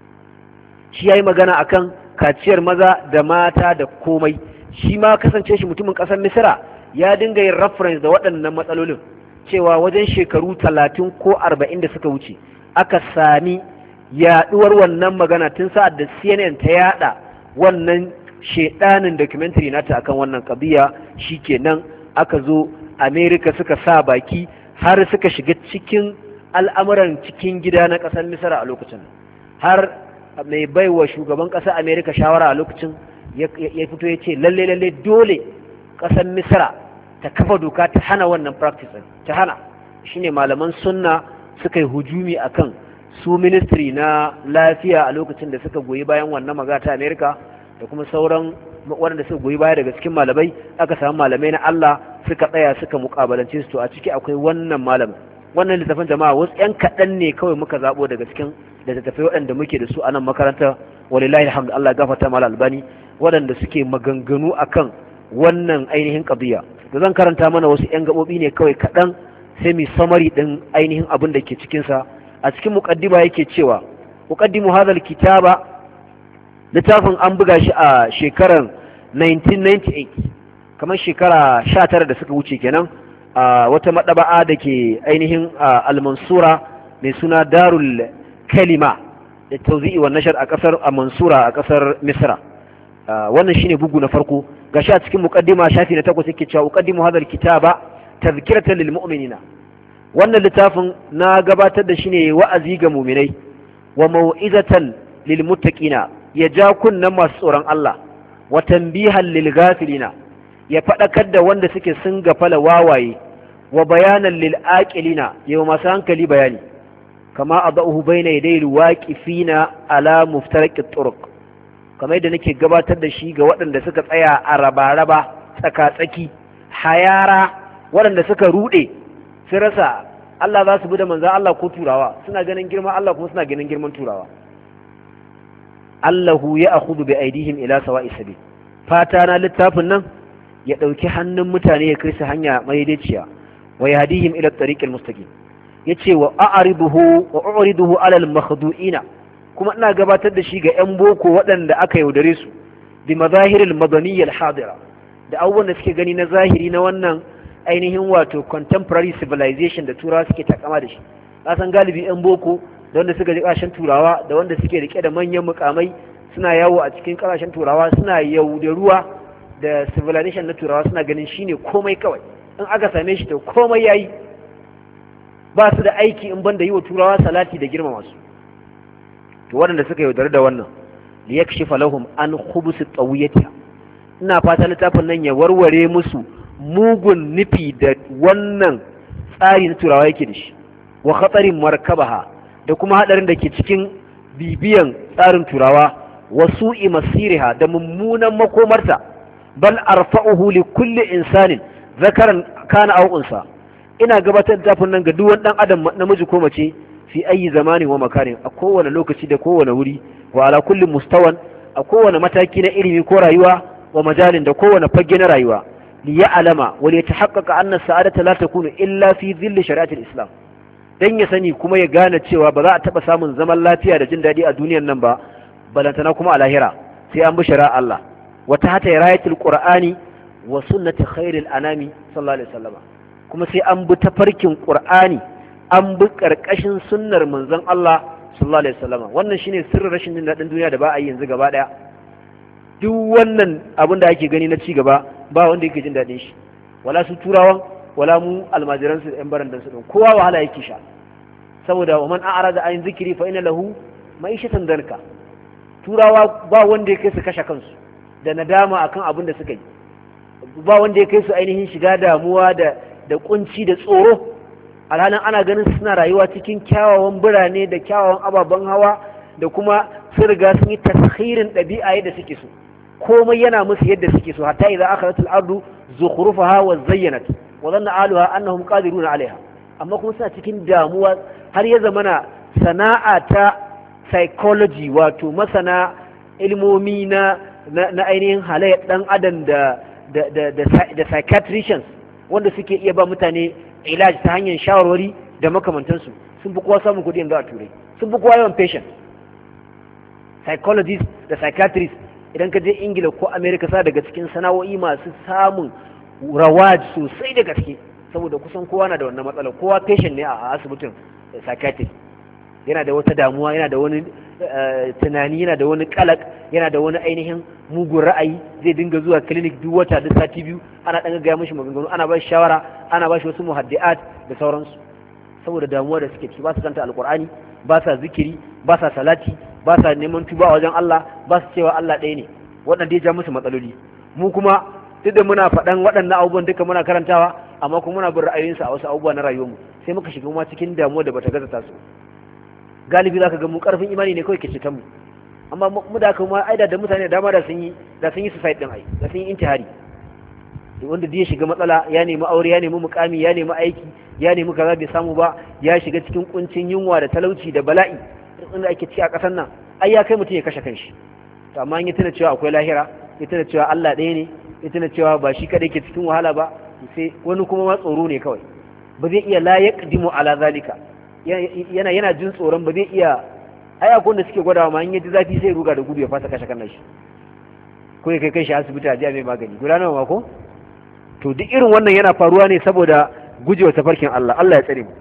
Shi yayi magana akan kaciyar maza da mata da komai. Shi ma kasance shi mutumin ƙasar Misra ya dinga yin reference da waɗannan matsalolin, cewa wajen shekaru talatin ko arba'in da suka wuce aka sami yaɗuwar wannan magana tun sa'ad da C N N ta yaɗa wannan shedanin documentary nata akan wannan ƙabiya. Shikenan aka zo America suka sa baki har suka shiga cikin al'amuran cikin gida na ƙasar Misra a lokacin, har mai baiwa shugaban ƙasar America shawara a lokacin ya fito ya ce lalle lalle dole ƙasar Misra ta kafa doka ta hana wannan practice, ta hana. Shine malaman sunna suka yi hujumi akan su ministry na lafiya a lokacin da suka goyi bayan wannan magana ta America, da kuma sauran waɗanda suka goyi baya daga cikin malamai. Aka samu malamai na Allah suka tsaya suka mukabalance su. To a ciki akwai wannan malamin. Wannan littafin jama'a wasu ƴan kaɗan ne kawai muka zaɓo daga cikin littattafai waɗanda muke da su a nan makaranta, walillahi alhamdu, Allah gafarta mal albani, waɗanda suke maganganu akan wannan ainihin qadiya. Da zan karanta mana wasu ƴan gaɓoɓi ne kawai kaɗan, sai mu summary ɗin ainihin abin da ke cikin sa. A cikin muqaddima yake cewa uqaddimu hadha alkitaba, littafin an buga shi a shekarar nineteen ninety-eight, kamar shekara sha tara da suka wuce kenan, a wata madaba'a da ke ainihin al-Mansura mai suna Darul Kalima da tawzi'i wa nashar a kasar Mansura a kasar Misra. Wannan shine bugu na farko. Gashi a cikin muqaddima shafi na takwas yake cewa uqaddimu hadha alkitaba tadhkiratan lil mu'minina. Wannan littafin na gabatar da shi ne wa'azi ga mu'minai wa mau'izatan lil muttaqina, ya ja kunnan masu tsoron Allah, wa tanbihan lil ghafilina, ya fadakar da wanda suke sun gafala wawaye, wa bayanan lil aqilina, yau masu hankali bayani, kama adahu bayna yaday waqifina ala muftaraqit turuq, kamar yadda nake gabatar da shi ga waɗanda suka tsaya a raba-raba tsaka-tsaki, hayara, waɗanda suka rude sun rasa Allah za su bi da manzan Allah ko turawa, suna ganin girman Allah kuma suna ganin girman turawa. allahu ya akhudhu bi aidihim ila sawa'i sabil fata na littafin nan ya dauki hannun mutane ya kai su hanya madaidaiciya wa yahdihim ila tariqil mustaqim yace wa a'riduhu wa a'riduhu ala al-makhdu'ina kuma ina gabatar da shi ga yan boko waɗanda aka yaudare su bi mazahiril madaniyya al-hadira da abubuwan da suke gani na zahiri na wannan ainihin wato contemporary civilization da turawa suke takama da shi kasan galibi yan boko da wanda suka ji kasashen turawa da wanda suke rike da manyan mukamai suna yawo a cikin kasashen turawa suna yaudaruwa da civilization na turawa suna ganin shine komai kawai in aka same shi to komai yayi ba su da aiki in banda yi wa turawa salati da girmama su to waɗanda suka yaudar da wannan li yakshifa lahum an khubus tawiyati ina fata littafin nan ya warware musu mugun nufi da wannan tsari na turawa yake da shi wa khatarin markabaha da kuma hadarin da ke cikin bibiyan tsarin turawa wa su'i masiriha da mummunan makomarta bal arfa'uhu li kulli insanin zakaran kana aw unsa ina gabatar da tafin nan ga duk wani dan adam namiji ko mace fi ayi zamani wa makarin a kowane lokaci da kowane wuri wa ala kulli mustawan a kowane mataki na ilimi ko rayuwa wa majalin da kowane fage na rayuwa li ya'lama wa li yatahaqqaqa anna sa'adata la takunu illa fi dhilli shari'ati al-islam dan ya sani kuma ya gane cewa ba za a taba samun zaman lafiya da jin dadi a duniyar nan ba balantana kuma a lahira sai an bi shari'a Allah wa tahta rayatil qur'ani wa sunnati khairil anami sallallahu alaihi wasallam kuma sai an bi tafarkin qur'ani an bi karkashin sunnar manzon Allah sallallahu alaihi wasallam wannan shine sirrin rashin jin dadin duniya da ba a yi yanzu gaba daya duk wannan abin da ake gani na ci gaba ba wanda yake jin dadin shi wala su turawan wala mu almajiran su yan barandan su din kowa wahala yake sha saboda wa man a'rada an zikri fa inna lahu ma'ishatan danka turawa ba wanda yake su kashe kansu da nadama akan abin da suka yi ba wanda yake su ainihin shiga damuwa da da kunci da tsoro alhalin ana ganin suna rayuwa cikin kyawawan birane da kyawawan ababen hawa da kuma sun riga sun yi tashirin ɗabi'a yadda suke so komai yana musu yadda suke so hatta idza akhadhat al-ardu zukhrufaha wa zayyanat wa dhanna ahluha annahum qadiruna 'alayha amma kuma suna cikin damuwa har ya zamana sana'a ta psychology wato masana ilmomi na na ainihin halayyar dan adam da da da da psychiatricians wanda suke iya ba mutane ilaji ta hanyar shawarwari da makamantansu sun fi kowa samun kuɗi yanzu a turai sun fi kowa yawan patient psychologist da psychiatrist idan ka je ingila ko america sa daga cikin sana'o'i masu samun rawaj sosai da gaske saboda kusan kowa na da wannan matsalar kowa patient ne a asibitin psychiatrist yana da wata damuwa yana da wani tunani yana da wani kalak yana da wani ainihin mugun ra'ayi zai dinga zuwa clinic duk wata duk sati biyu ana dan gaya mishi maganganu ana ba shi shawara ana ba shi wasu muhaddiat da sauransu saboda damuwa da suke ciki ba su kanta alqur'ani ba sa zikiri ba sa salati ba sa neman tuba a wajen Allah ba su cewa Allah ɗaya ne waɗanda ya ja musu matsaloli mu kuma duk da muna faɗan waɗannan abubuwan duka muna karantawa amma kuma muna bin ra'ayoyinsu a wasu abubuwa na rayuwarmu sai muka shiga ma cikin damuwa da bata gaza tasu galibi zaka ga mu karfin imani ne kawai ke cikin mu amma mu da kuma aida da mutane da dama da sun yi da sun yi suicide din ai da sun yi intihari wanda da ya shiga matsala ya nemi aure ya nemi mukami ya nemi aiki ya nemi kaza bai samu ba ya shiga cikin kuncin yunwa da talauci da bala'i inda ake ci a ƙasar nan ai ya kai mutum ya kashe kanshi to amma in ya tana cewa akwai lahira ya tana cewa Allah ɗaya ne ya tana cewa ba shi kadai ke cikin wahala ba sai wani kuma ma tsoro ne kawai ba zai iya la yaqdimu ala zalika yana yana jin tsoron ba zai iya ai akwai wanda suke gwadawa ma in yaji zafi sai ruga da gudu ya fasa kashe kanshi ko ya kai kai shi asibiti a jiya mai magani guda nawa ma ko to duk irin wannan yana faruwa ne saboda gujewa tafarkin Allah Allah ya tsare mu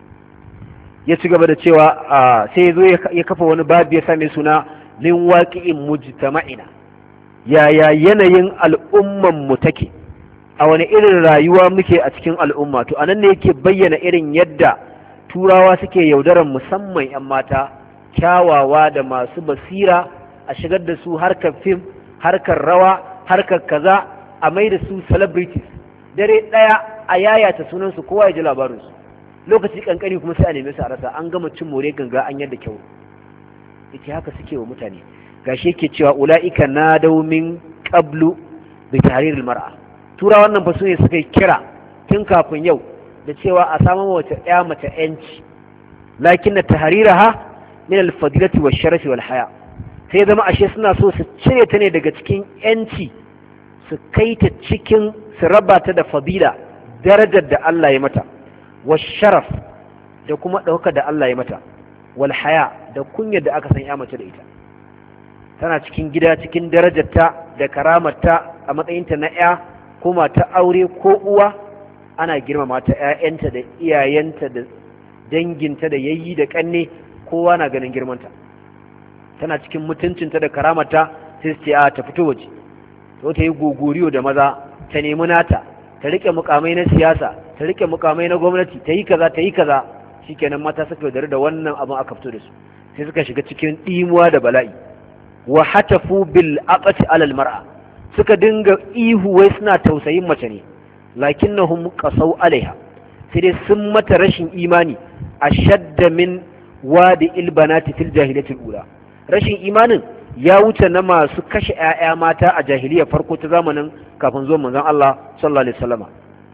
ya ci gaba da cewa sai ya zo ya kafa wani babu ya same suna min waqi'in mujtama'ina yaya yanayin al'umman mu take a wani irin rayuwa muke a cikin al'umma to anan ne yake bayyana irin yadda turawa suke yaudaran musamman 'yan mata kyawawa da masu basira a shigar da su harkar fim harkar rawa harkar kaza a mai da su celebrities dare daya a yayata sunansu kowa ya ji labarinsu lokaci kankani kuma sai a neme su a rasa an gama cin more ganga an yadda kyau yake haka suke wa mutane gashi yake cewa ula'ika nadaw min qablu bi tahriril mar'a tura wannan fa sune suka kira tun kafin yau da cewa a samu wace ɗaya mace yanci lakin na tahariraha min al-fadilati wash-sharafi wal haya sai zama ashe suna so su cire ta ne daga cikin yanci su kai ta cikin su raba ta da fadila darajar da Allah ya mata wa sharaf da kuma ɗaukar da Allah ya mata wal haya da kunyar da aka san ya mace da ita tana cikin gida cikin darajarta da karamarta a matsayinta na ya ko mata aure ko uwa ana girmama ta ƴaƴanta da iyayenta da danginta da yayyi da kanne kowa na ganin girmanta tana cikin mutuncinta da karamarta sai su ce a ta fito waje to ta yi gogoriyo da maza ta nemi nata ta rike mukamai na siyasa ta rike mukamai na gwamnati ta yi kaza ta yi kaza shikenan mata suka yaudare da wannan abin aka fito da su sai suka shiga cikin dimuwa da bala'i wa hatafu bil aqati alal mar'a suka dinga ihu wai suna tausayin mace ne lakinnahum qasaw alaiha sai dai sun mata rashin imani ashadda min wadi il banati fil jahiliyatil ula rashin imanin ya wuce na masu kashe ƴaƴa mata a jahiliya farko ta zamanin kafin zuwan manzon Allah sallallahu alaihi wasallam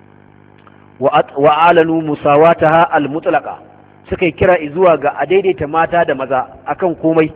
wa alanu musawataha al mutlaqa suka yi kira zuwa ga a daidaita mata da maza akan komai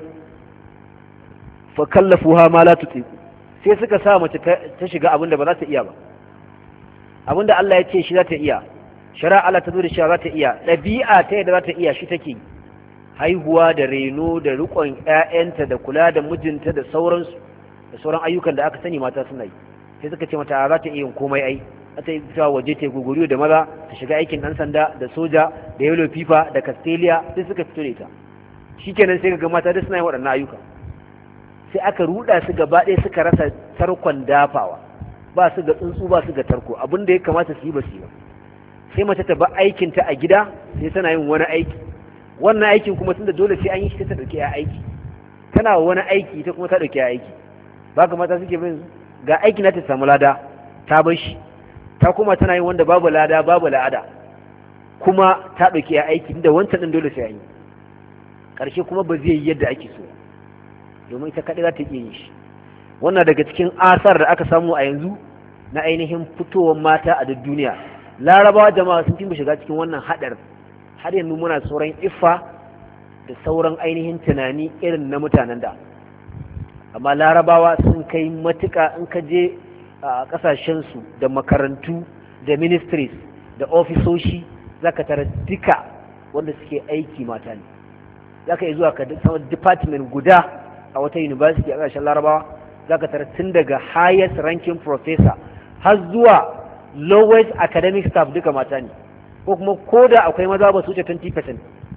fa kallafuha ma la tuti sai suka sa mace ta shiga abinda ba za ta iya ba abinda Allah ya ce shi za ta iya shari'a Allah ta zo da shi za ta iya ɗabi'a ta yadda za ta iya shi take haihuwa da reno da riƙon ƴaƴanta da kula da mijinta da sauransu da sauran ayyukan da aka sani mata suna yi sai suka ce mata za ta iya yin komai ai za ta yi fita waje ta guguriyo da maza ta shiga aikin ɗan sanda da soja da yellow fifa da castelia sai suka fito da ita shikenan sai ga mata duk suna yin waɗannan ayyuka sai aka ruɗa su gaba ɗaya suka rasa tarkon dafawa ba su ga tsuntsu ba su ga tarko abin da ya kamata su yi ba su yi ba sai mace ta ba aikinta a gida sai tana yin wani aiki wannan aikin kuma tunda dole sai an yi shi ta dauke ya aiki tana wani aiki ita kuma ta dauke ya aiki ba ga mata suke bin ga aiki na ta samu lada ta bar shi ta kuma tana yin wanda babu lada babu la'ada kuma ta dauke ya aiki inda wancan din dole sai an yi karshe kuma ba zai yi yadda ake so domin ita kadai za ta iya yin shi wannan daga cikin asar da aka samu a yanzu na ainihin fitowar mata a duk duniya larabawa jama'a sun fi shiga cikin wannan hadar har yanzu muna sauran iffa da sauran ainihin tunani irin na mutanen da amma larabawa sun kai matuka in ka je a kasashensu da makarantu da ministries da ofisoshi zaka tara duka wanda suke aiki mata ne zaka yi zuwa ka samu department guda a wata university a kasashen larabawa zaka tara tun daga highest ranking professor har zuwa lowest academic staff duka mata ne ko kuma ko da akwai maza ba su wuce twenty percent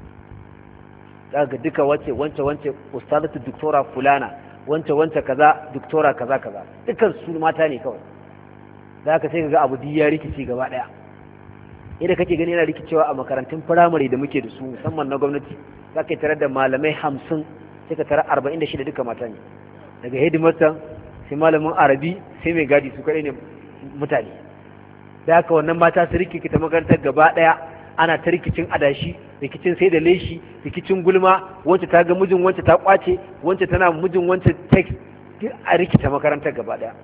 daga duka wace wance wance ustazatu doktora fulana wance wance kaza doktora kaza kaza dukkan su mata ne kawai da ka sai ga abu ya rikici gaba daya idan kake gani yana rikicewa a makarantun firamare da muke da su musamman na gwamnati zaka tarar da malamai hamsin sai ka tarar arba'in da shida duka mata ne daga headmaster sai malamin arabi sai mai gadi su kadai ne mutane da haka wannan mata su rikikita makarantar gaba daya ana ta rikicin adashi rikicin sai da leshi rikicin gulma wacce ta ga mijin wacce ta kwace wacce tana mijin wacce text duk a rikita makarantar gaba daya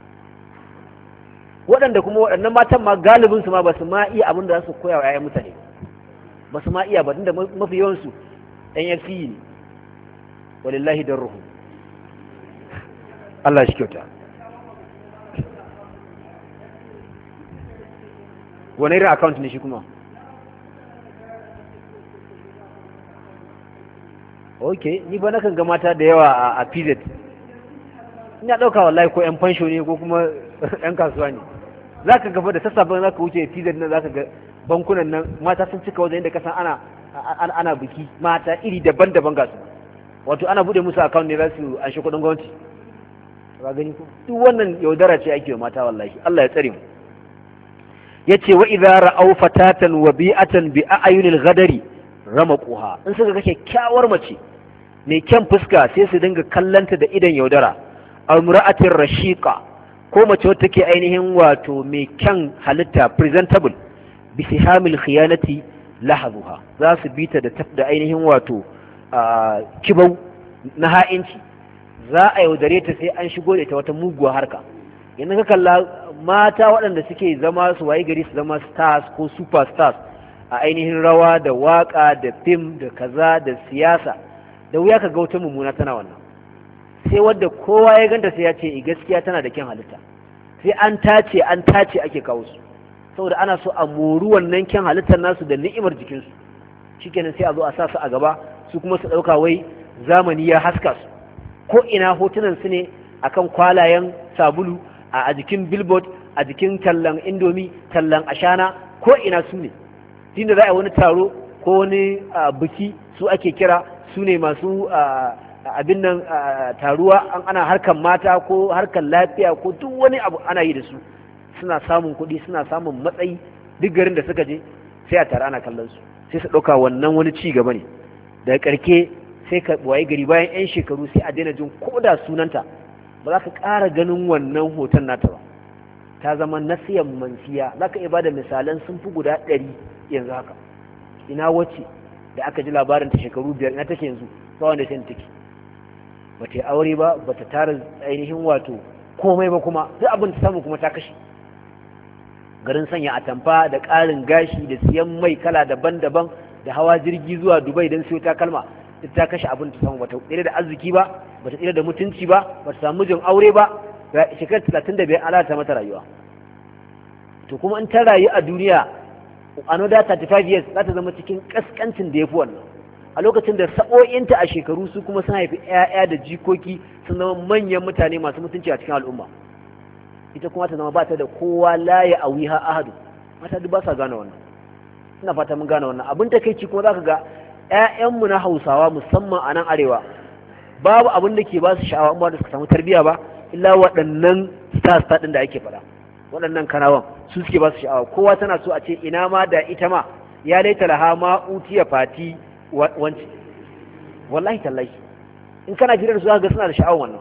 waɗanda kuma waɗannan matan ma galibin su ma ba su ma iya abin da za su koya wa ƴaƴan mutane ba su ma iya ba tunda mafi yawan su ɗan F C ne walillahi darruhu Allah shi kyauta wani irin account ne shi kuma ok ni ba nakan ga mata da yawa a P Z ina ɗauka wallahi ko yan fansho ne ko kuma yan kasuwa ne za ka gaba da sassafen za ka wuce P Z nan za ka ga bankunan nan mata sun cika wajen yadda kasan ana ana biki mata iri daban-daban ga su wato ana bude musu account ne za su an shi kuɗin gwamnati ba gani ko duk wannan yaudara ce ake wa mata wallahi Allah ya tsare mu yace wa idza ra'aw fatatan wa bi'atan bi a'yunil ghadari ramaquha in suka ga kyakkyawar mace mai kyan fuska sai su dinga kallanta da idan yaudara amra'atir rashiqa ko mace wacce take ainihin wato mai kyan halitta presentable bi sihamil khiyanati lahazuha za su bita da da ainihin wato kibau na ha'inci za a yaudare ta sai an shigo da ita wata muguwa harka yanzu ka kalla mata waɗanda suke zama su wayi gari su zama stars ko superstars a ainihin rawa da waka da fim da kaza da siyasa da wuya ka ga wata mummuna tana wannan sai wadda kowa ya ganta sai ya ce gaskiya tana da kyan halitta, sai an tace an tace ake kawo su saboda ana so a mori wannan kyan halittar nasu da ni'imar jikinsu. Shikenan sai a zo a sa su a gaba, su kuma su ɗauka wai zamani ya haska su, ko ina hotunan su ne akan kwalayen sabulu, a jikin billboard, a jikin tallan indomi, tallan ashana, ko ina su ne. Din da za a wani taro ko wani biki su ake kira, su ne masu abin nan taruwa an ana harkar mata ko harkar lafiya ko duk wani abu ana yi da su, suna samun kuɗi, suna samun matsayi, duk garin da suka je sai a tara ana kallon su, sai su ɗauka wannan wani ci gaba ne. Daga ƙarke sai ka waye gari bayan 'yan shekaru sai a daina jin ko da sunanta, ba za ka ƙara ganin wannan hoton nata ba, ta zama nasiyan mansiya. Za ka iya ba da misalan sun fi guda ɗari yanzu haka. Ina wacce da aka ji labarin ta shekaru biyar, ina take yanzu, ba wanda sai take, ba ta yi aure ba, ba ta tara ainihin wato komai ba, kuma duk abin ta samu kuma ta kashe. Garin sanya atamfa da ƙarin gashi da siyan mai kala daban-daban da hawa jirgi zuwa Dubai don siyo takalma, duk ta kashe abin ta samu. Ba ta tsira da arziki ba, ba ta tsira da mutunci ba, ba ta samu mijin aure ba, shekarar talatin da biyar ana ta mata rayuwa. To kuma in ta rayu a duniya another thirty-five years za ta zama cikin kaskancin da ya fi wannan, a lokacin da sa'o'inta a shekaru su kuma sun haifi 'ya'ya da jikoki, sun zama manyan mutane masu mutunci a cikin al'umma. Ita kuma ta zama ba ta da kowa, la ya awiha ahadu. Mata duk ba sa gane wannan. Ina fata mun gane wannan. Abin takeici kuma zaka ga ƴaƴanmu na Hausawa musamman a nan arewa babu abin da ke ba su sha'awa amma da suka samu tarbiyya ba illa waɗannan stars ɗin da ake faɗa, waɗannan kanawan su suke ba su sha'awa. Kowa tana so a ce ina ma da ita ma ya laita laha ma utiya fati wanci. Wallahi tallahi in kana jirar su ga suna da sha'awa wannan.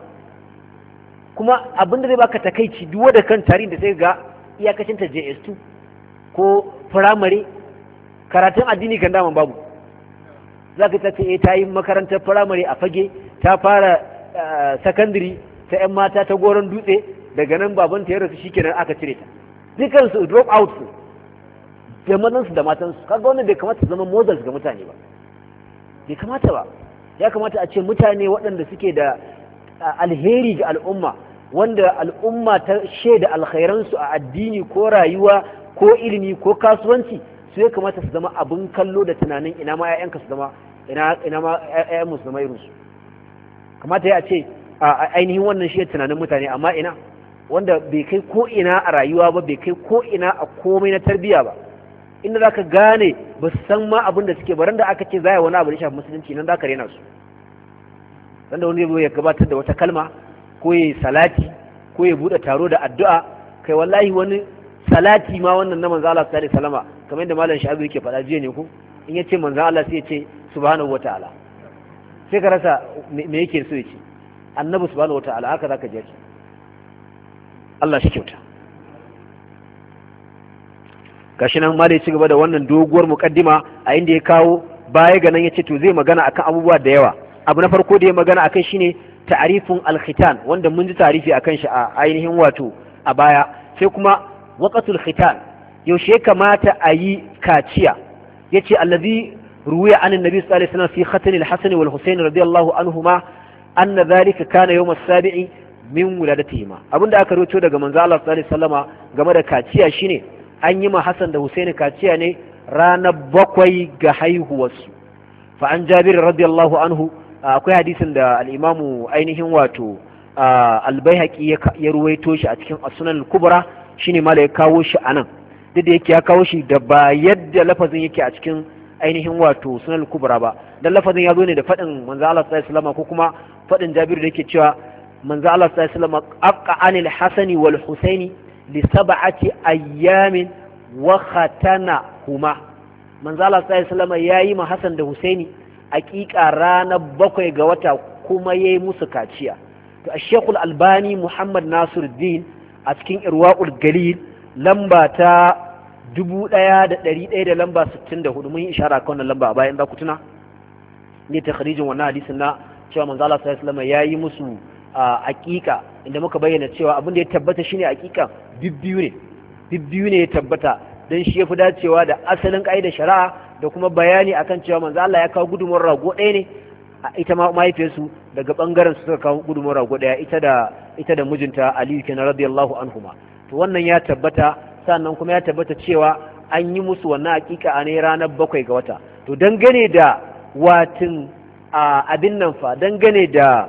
Kuma abin da zai baka takaici duk wanda kan tarihin da sai ga iyakacin ta J S two ko primary, karatun addini kan daman babu. Zaka ta ce eh ta yi makarantar primary a Fage, ta fara secondary ta ƴan mata ta Goron Dutse, daga nan baban ta ya rasu shikenan aka cire ta. Dukan su drop out su da mazan su da matan su. Kaga wannan bai kamata su zama models ga mutane ba. Bai kamata ba. Ya kamata a ce mutane waɗanda suke da alheri ga al'umma, wanda al'umma ta shaida alkhairansu a addini ko rayuwa ko ilimi ko kasuwanci, su ya kamata su zama abin kallo da tunanin ina ma 'ya'yanka su zama, ina ma 'ya'yanmu su zama irinsu. Kamata ya ce a ainihin wannan shi tunanin mutane, amma ina wanda bai kai ko ina a rayuwa ba, bai kai ko ina a komai na tarbiyya ba, inda za ka gane ba su san ma abin da suke baran da aka ce za a wani abu da shafi musulunci nan za ka rena su. Wanda wani zai ya gabatar da wata kalma ko ya salati ko ya buɗe taro da addu'a, kai wallahi wani salati ma wannan na manzo Allah sallallahu alaihi wasallama, kamar yadda malam Sha'ibu yake faɗa jiya ne ko, in yace manzo Allah sai ya ce subhanahu wataala, sai ka rasa me yake so ya ce annabi subhanahu wataala, haka zaka je shi. Allah shi kyauta. Gashi nan malai ci gaba da wannan doguwar mukaddima a inda ya kawo baya ga nan yace to zai magana akan abubuwa da yawa. Abu na farko da ya magana akan shine ta'rifun al-khitan, wanda mun ji tarifi akan shi a ainihin wato a baya. Sai kuma waqatul khitan, yaushe kamata a yi kaciya. Yace allazi ruwiya an annabi sallallahu alaihi wasallam fi khatan al-hasan wal husayn radiyallahu anhuma anna dhalika kana yawm as-sabi'i min wuladatihima. Abinda aka rawaito daga manzo Allah sallallahu alaihi wasallama game da kaciya shine an yi ma Hassan da Husaini kaciya ne ranar bakwai ga haihuwarsu. Fa an Jabir radiyallahu anhu, akwai hadisin da al-Imamu ainihin wato al-Baihaqi ya ruwaito shi a cikin As-Sunan al-Kubra, shine ma da ya kawo shi anan, duk da yake ya kawo shi da ba yadda lafazin yake a cikin ainihin wato Sunan al-Kubra ba, dan lafazin ya zo ne da fadin manzo Allah sallallahu alaihi wasallam ko kuma fadin Jabir da yake cewa manzo Allah sallallahu alaihi wasallam aqqa anil Hasani wal Husaini li sab'ati ayyamin wa khatanahuma. Manzo Allah sallallahu alaihi wasallam yayi ma Hassan da Husaini aqiqa ranar bakwai ga wata kuma yayi musu kaciya. To Sheikh Al-Albani Muhammad Nasiruddin a cikin Irwaul Galil lamba ta dubu ɗaya da ɗari ɗaya da lamba sittin da hudu, mun yi ishara kan wannan lamba a bayan za ku tuna ne takhrijin wannan hadisin na cewa manzo Allah sallallahu alaihi wasallam yayi musu aqiqa, inda muka bayyana cewa abin da ya tabbata shine aqiqa bibbiyu ne bibbiyu ne ya tabbata, dan shi yafi dacewa da asalin kaidar shari'a da kuma bayani akan cewa manzo Allah ya kawo gudumar rago ɗaya ne ita ma mahaifiyarsu daga bangaren su suka kawo gudunmuwar rago daya ita da ita da mijinta Aliyu kenan radiyallahu anhuma. To wannan ya tabbata, sannan kuma ya tabbata cewa an yi musu wannan hakika a ne ranar bakwai ga wata. To dangane da watin abin nan fa dangane da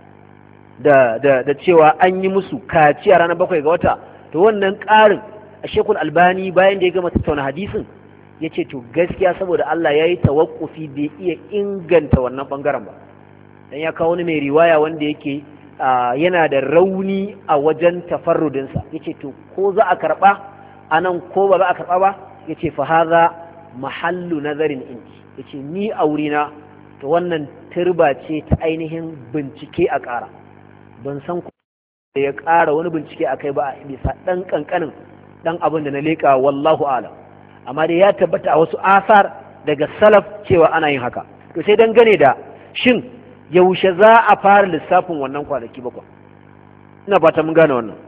da da da cewa an yi musu kaciya ranar bakwai ga wata, to wannan ƙarin a Sheikhul Albani bayan da ya gama tattauna hadisin ya ce to gaskiya saboda Allah ya yi tawakkufi bai iya inganta wannan bangaren ba, dan ya kawo wani mai riwaya wanda yake yana da rauni a wajen tafarrudinsa. Ya ce to ko za a karɓa a nan ko ba za a karɓa ba, ya ce fa haza mahallu nazarin inji. Ya ce ni a wurina to wannan turba ce ta ainihin bincike a ƙara, ban san ko da ya ƙara wani bincike a kai ba a bisa ɗan ƙanƙanin ɗan abin da na leƙa, wallahu alam. Amma dai ya tabbata a wasu asar daga salaf cewa ana yin haka. To sai dangane da shin yaushe za a fara lissafin wannan kwanaki bakwai, ina fata mun gane wannan.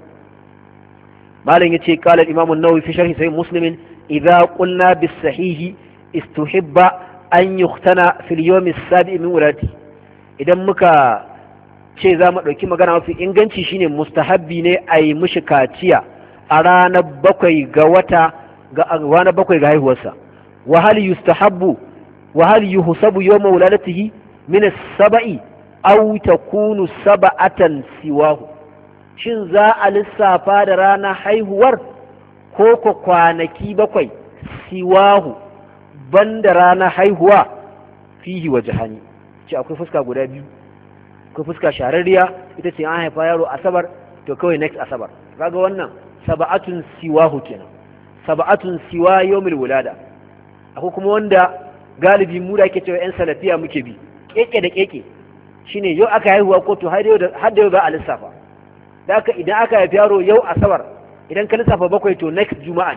malam yace qala al-imam an-nawawi fi sharh sahih muslim idha qulna bis sahih istuhibba an yuhtana fil yawm as-sabi' min wulati. Idan muka ce za mu ɗauki magana mafi inganci shine mustahabbi ne a yi mishi kaciya a ranar bakwai ga wata ga ranar bakwai ga haihuwarsa. wa hal yustahabbu wa hal yuhsabu yawma wuladatihi min as-sab'i aw takunu sab'atan siwahu. Shin za a lissafa da ranar haihuwar ko ko kwanaki bakwai siwahu banda ranar haihuwa? Fihi wajhani, ce akwai fuska guda biyu. Akwai fuska shararriya, ita ce an haifa yaro asabar to kawai next asabar, kaga wannan sab'atun siwahu kenan, sab'atun siwa yawmil wulada. Akwai kuma wanda galibi mu da ake cewa yan salafiya muke bi, keke da keke, shine yau aka haihuwa ko to har da yau za a lissafa. Da haka idan aka haifi yaro yau asabar, idan ka lissafa bakwai to next juma'a.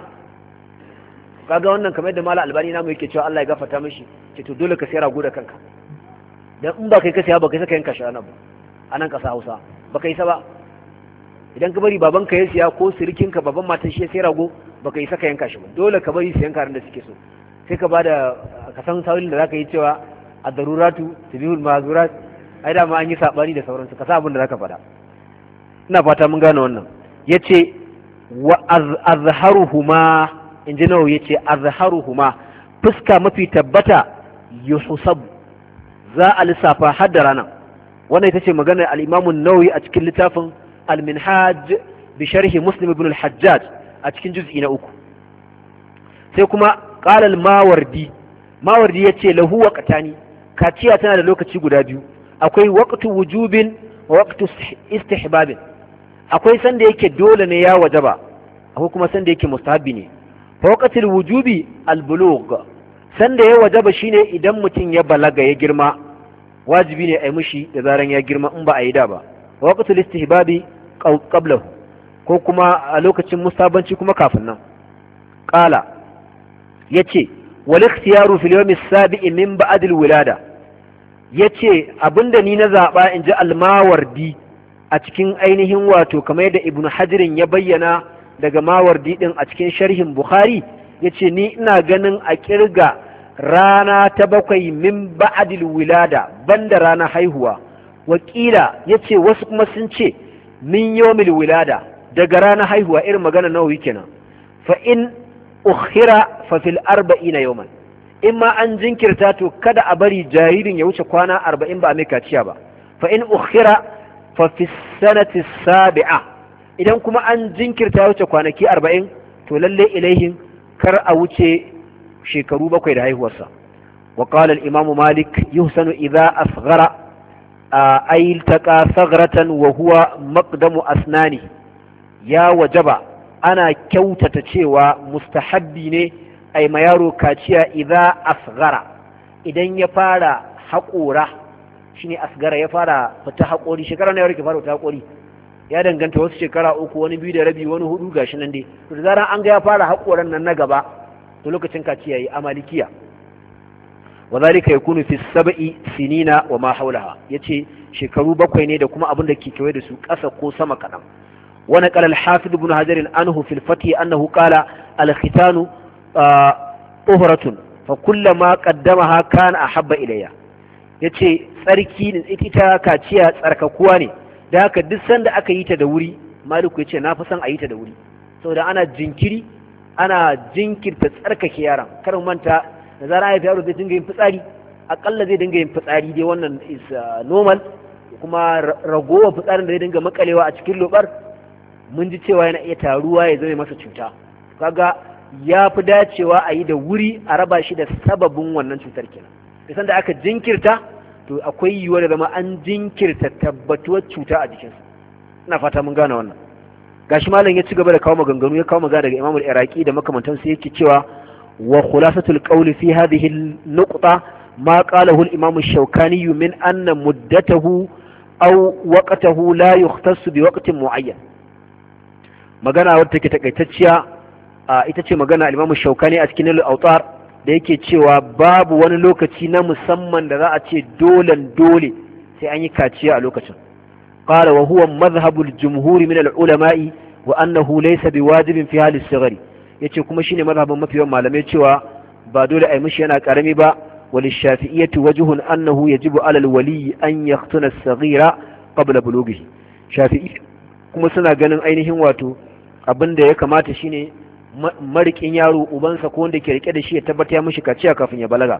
Kaga wannan kamar yadda Malam Albani namu yake cewa Allah ya gafarta mishi, ce to dole ka sai rago da kanka. Dan in ba kai ka saya ba kai saka yanka shi anan ba, anan kasa Hausa ba kai sa ba. Idan ka bari baban ka ya siya ko sirikin ka baban matan shi ya sai rago ba kai saka yanka shi ba, dole ka bari su yanka da suke so. Sai ka bada ka san tawilin da zaka yi cewa ad-daruratu tubihul ma'zurat, ai da ma an yi sabani da sauransu, ka sa abin da zaka faɗa. Ina fata mun gane wannan. Yace wa azharuhuma, inji nawa yace azharuhuma, fuska mafi tabbata yuhsab, za a lissafa har da rana. Wannan ita ce maganar al-Imam an-Nawawi a cikin littafin al-Minhaj bi sharhi Muslim ibn al-Hajjaj a cikin juz'i na uku. Sai kuma qala al-Mawardi, Mawardi yace lahu waqtani, kaciya tana da lokaci guda biyu, akwai waqtu wujubin wa waqtu istihbabin. Akwai sanda yake dole ne ya wajaba, akwai kuma sanda yake mustahabbi ne. Fa waqtul wujubi al-bulugh, sanda ya wajaba shine idan mutum ya balaga ya girma, wajibi ne a yi mishi da zaran ya girma in ba a yi da ba. Waqtul istihbabi qablahu, ko kuma a lokacin mustabanci kuma kafin nan. Qala yace wal ikhtiyaru fil yawm as-sabi'i min ba'd al-wilada, yace abinda ni na zaba inji al-Mawardi a cikin ainihin wato kamar yadda Ibn Hajarin ya bayyana daga Mawardi din a cikin sharhin Bukhari, yace ni ina ganin a kirga rana ta bakwai min ba'dil wilada banda rana haihuwa. Wakila yace wasu kuma sun ce min yawmil wilada, daga rana haihuwa, irin magana Nawawi kenan. Fa in ukhira fa fil arba'ina yawman, in ma an jinkirta to kada a bari jaririn ya wuce kwana arba'in ba a mai kaciya ba. Fa in ukhira fa fi sanati sabi'a, idan kuma an jinkirta ya wuce kwanaki arba'in to lalle ilaihin kar a wuce shekaru bakwai da haihuwarsa. Wa qala al-imam Malik yuhsanu idha asghara ay iltaqa saghratan wa huwa maqdamu asnani, ya wajaba ana kyautata cewa mustahabbi ne ai ma yaro kaciya idha asghara, idan ya fara haƙora, shine asgara ya fara fita haƙori. Shekara na yaro ke fara fita haƙori, ya danganta, wasu shekara uku, wani biyu da rabi, wani hudu, gashi nan dai. To da zaran an ga ya fara haƙoran nan na gaba to lokacin kaciya yi a Malikiya. Wa zalika yakunu fi sab'i sinina wa ma hawlaha, yace shekaru bakwai ne da kuma abin da ke kewaye da su, ƙasa ko sama kaɗan. Wa naqala al-Hafiz ibn Hajar anhu fil Fath annahu qala al-khitanu tuhratun fa kullama qaddamaha kana ahabba ilayya. yace tsarki ita kaciya tsarkakuwa ne da haka duk sanda aka yi ta da wuri Maliku yace na fi son a yi ta da wuri saboda ana jinkiri ana jinkirta tsarkake yaron kar manta da zarar ya yaro zai dinga yin fitsari akalla zai dinga yin fitsari dai wannan is normal kuma ragowa fitsarin da zai dinga makalewa a cikin lobar mun ji cewa yana iya taruwa ya zama masa cuta kaga ya fi dacewa a yi da wuri a raba shi da sababin wannan cutar kenan da sanda aka jinkirta to akwai yiwuwar da zama an jinkirta tabbatuwar cuta a jikinsa ina fata mun gane wannan gashi malam ya ci gaba da kawo maganganu ya kawo magana daga Imam al-Iraqi da makamantansa yake cewa wa khulasatul qawli fi hadhihi an-nuqta ma qalahu al-Imam ash-Shawkani min anna muddatahu aw waqtahu la yukhtassu bi waqtin mu'ayyan magana wadda take takaitacciya ita ce magana al-Imam ash-Shawkani a cikin al-Awtar da yake cewa babu wani lokaci na musamman da za a ce dolan dole sai an yi kaciya a lokacin قال وهو مذهب الجمهور من العلماء وأنه ليس بواجب في حال الصغر yace kuma shine mazhabin mafi yawan malamai cewa ba dole ai mishi yana karami ba wal shafi'iyyati wajhun annahu yajibu ala al wali an yaqtuna as-saghira qabla bulughihi shafi'i kuma suna ganin ainihin wato abinda ya kamata shine marikin yaro ubansa ko wanda ke rike da shi ya tabbata ya mishi kaciya kafin ya balaga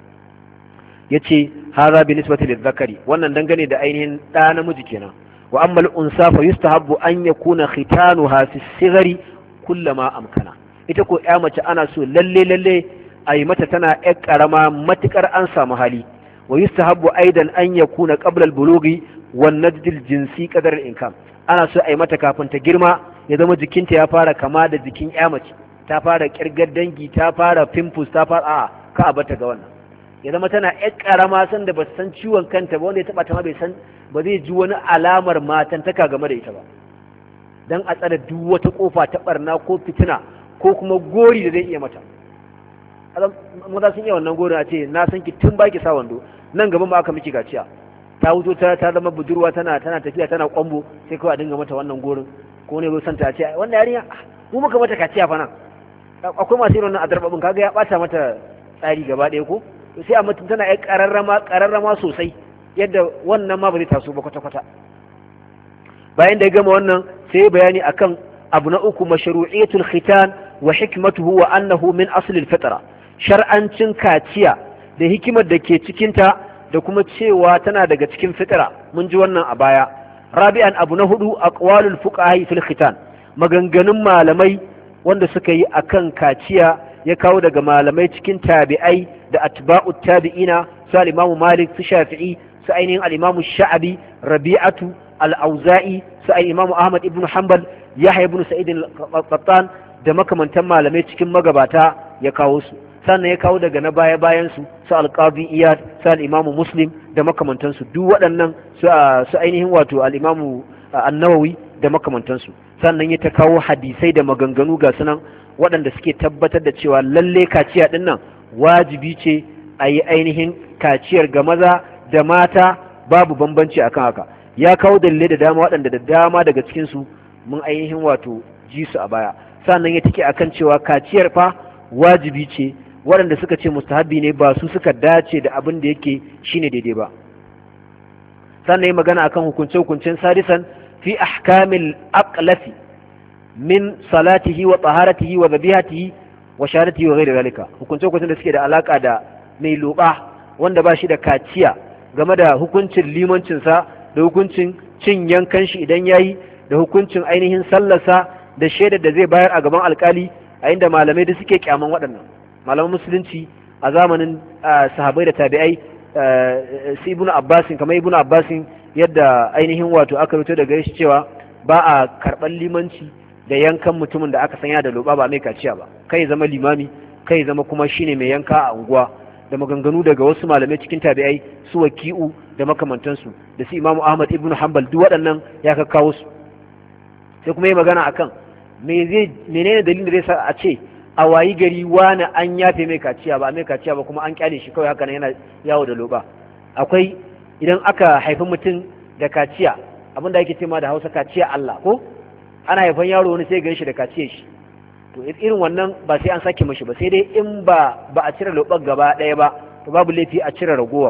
yace hadha bi nisbati lidh-dhakari wannan dangane da ainihin da namiji kenan wa amma al-unsa fa yustahabbu an yakuna khitanuha fi as-sighari kullama amkana ita ko ya mace ana so lalle lalle ayi mata tana yar karama matukar an samu hali wa yustahabbu aidan an yakuna qabla al-bulughi wan najd al-jinsi qadar al-inkam ana so ayi mata kafin ta girma ya zama jikinta ya fara kama da jikin ya mace ta fara kirgar dangi ta fara pimples ta fara a ka abata ga wannan ya zama tana ƴar ƙarama san da ba san ciwon kanta ba wanda ya taɓa ta ma bai san ba zai ji wani alamar matantaka game da ita ba don a tsada duk wata ƙofa ta ɓarna ko fitina ko kuma gori da zai iya mata maza sun iya wannan gorin a ce na san ki tun baki sa wando nan gaban ma aka miki gaciya ta wuto ta ta zama budurwa tana tana tafiya tana kwambo sai kawai a dinga mata wannan gorin ko ne bai san ta ce wannan yarinya mu muka mata kaciya fa nan akwai masu irin wannan adarbabin kaga ya bata mata tsari gaba ɗaya ko sai a mutum tana yi ƙararrama ƙararrama sosai yadda wannan ma ba zai taso ba kwata-kwata bayan da ya gama wannan sai bayani akan abu na uku mashru'iyatul khitan wa hikmatuhu wa annahu min asli al-fitra shar'ancin kaciya da hikimar da ke cikin ta da kuma cewa tana daga cikin fitra mun ji wannan a baya rabi'an abu na hudu aqwalul fuqaha fil khitan maganganun malamai wanda suka yi akan kaciya ya kawo daga malamai cikin tabi'ai da atba'ut tabi'ina su al-Imam Malik su Shafi'i su ainihin al-Imam Sha'abi Rabi'atu al-Auza'i su al-Imam Ahmad ibn Hanbal Yahya ibn Sa'id al-Qattan da makamantan malamai cikin magabata ya kawo su sannan ya kawo daga na baya bayan su su al-Qadi Iyad su al-Imam Muslim da makamantan su duk waɗannan su su ainihin wato al-Imam An-Nawawi da makamantan su sannan ya ta kawo hadisai da maganganu ga sunan waɗanda suke tabbatar da cewa lalle kaciya ɗin nan wajibi ce a yi ainihin kaciyar ga maza da mata babu bambanci akan haka ya kawo dalilai da dama waɗanda da dama daga cikinsu mun ainihin wato ji su a baya sannan ya take akan cewa kaciyar fa wajibi ce waɗanda suka ce mustahabbi ne ba su suka dace da abin da yake shine daidai ba sannan ya magana akan hukunce-hukuncen sadisan fi ahkamil aqlafi min salatihi wa taharatihi wa dhabihatihi wa shahadatihi wa ghairi zalika hukunce hukuncin da suke da alaka da mai loba wanda ba shi da kaciya game da hukuncin limancin sa da hukuncin cin yankan shi idan yayi da hukuncin ainihin sallarsa da shaidar da zai bayar a gaban alkali a inda malamai da suke kyaman waɗannan malaman musulunci a zamanin sahabbai da tabi'ai su ibnu abbasin kamar ibnu abbasin yadda ainihin wato aka rubuta daga shi cewa ba a karɓar limanci da yankan mutumin da aka sanya da loba ba mai kaciya ba kai zama limami kai zama kuma shine mai yanka a unguwa da maganganu daga wasu malamai cikin tabi'ai su waki'u da makamantansu da su imamu ahmad ibn hanbal duk waɗannan ya ka kawo su sai kuma yi magana akan me zai menene dalilin da zai sa a ce a wayi gari wani an yafe mai kaciya ba mai kaciya ba kuma an kyale shi kawai haka yana yawo da loba akwai idan aka haifi mutum da kaciya abinda ake ce ma da hausa kaciya Allah ko ana haifan yaro wani sai gan shi da kaciyar shi to irin wannan ba sai an sake mashi ba sai dai in ba ba a cire lobar gaba ɗaya ba to babu laifi a cire ragowar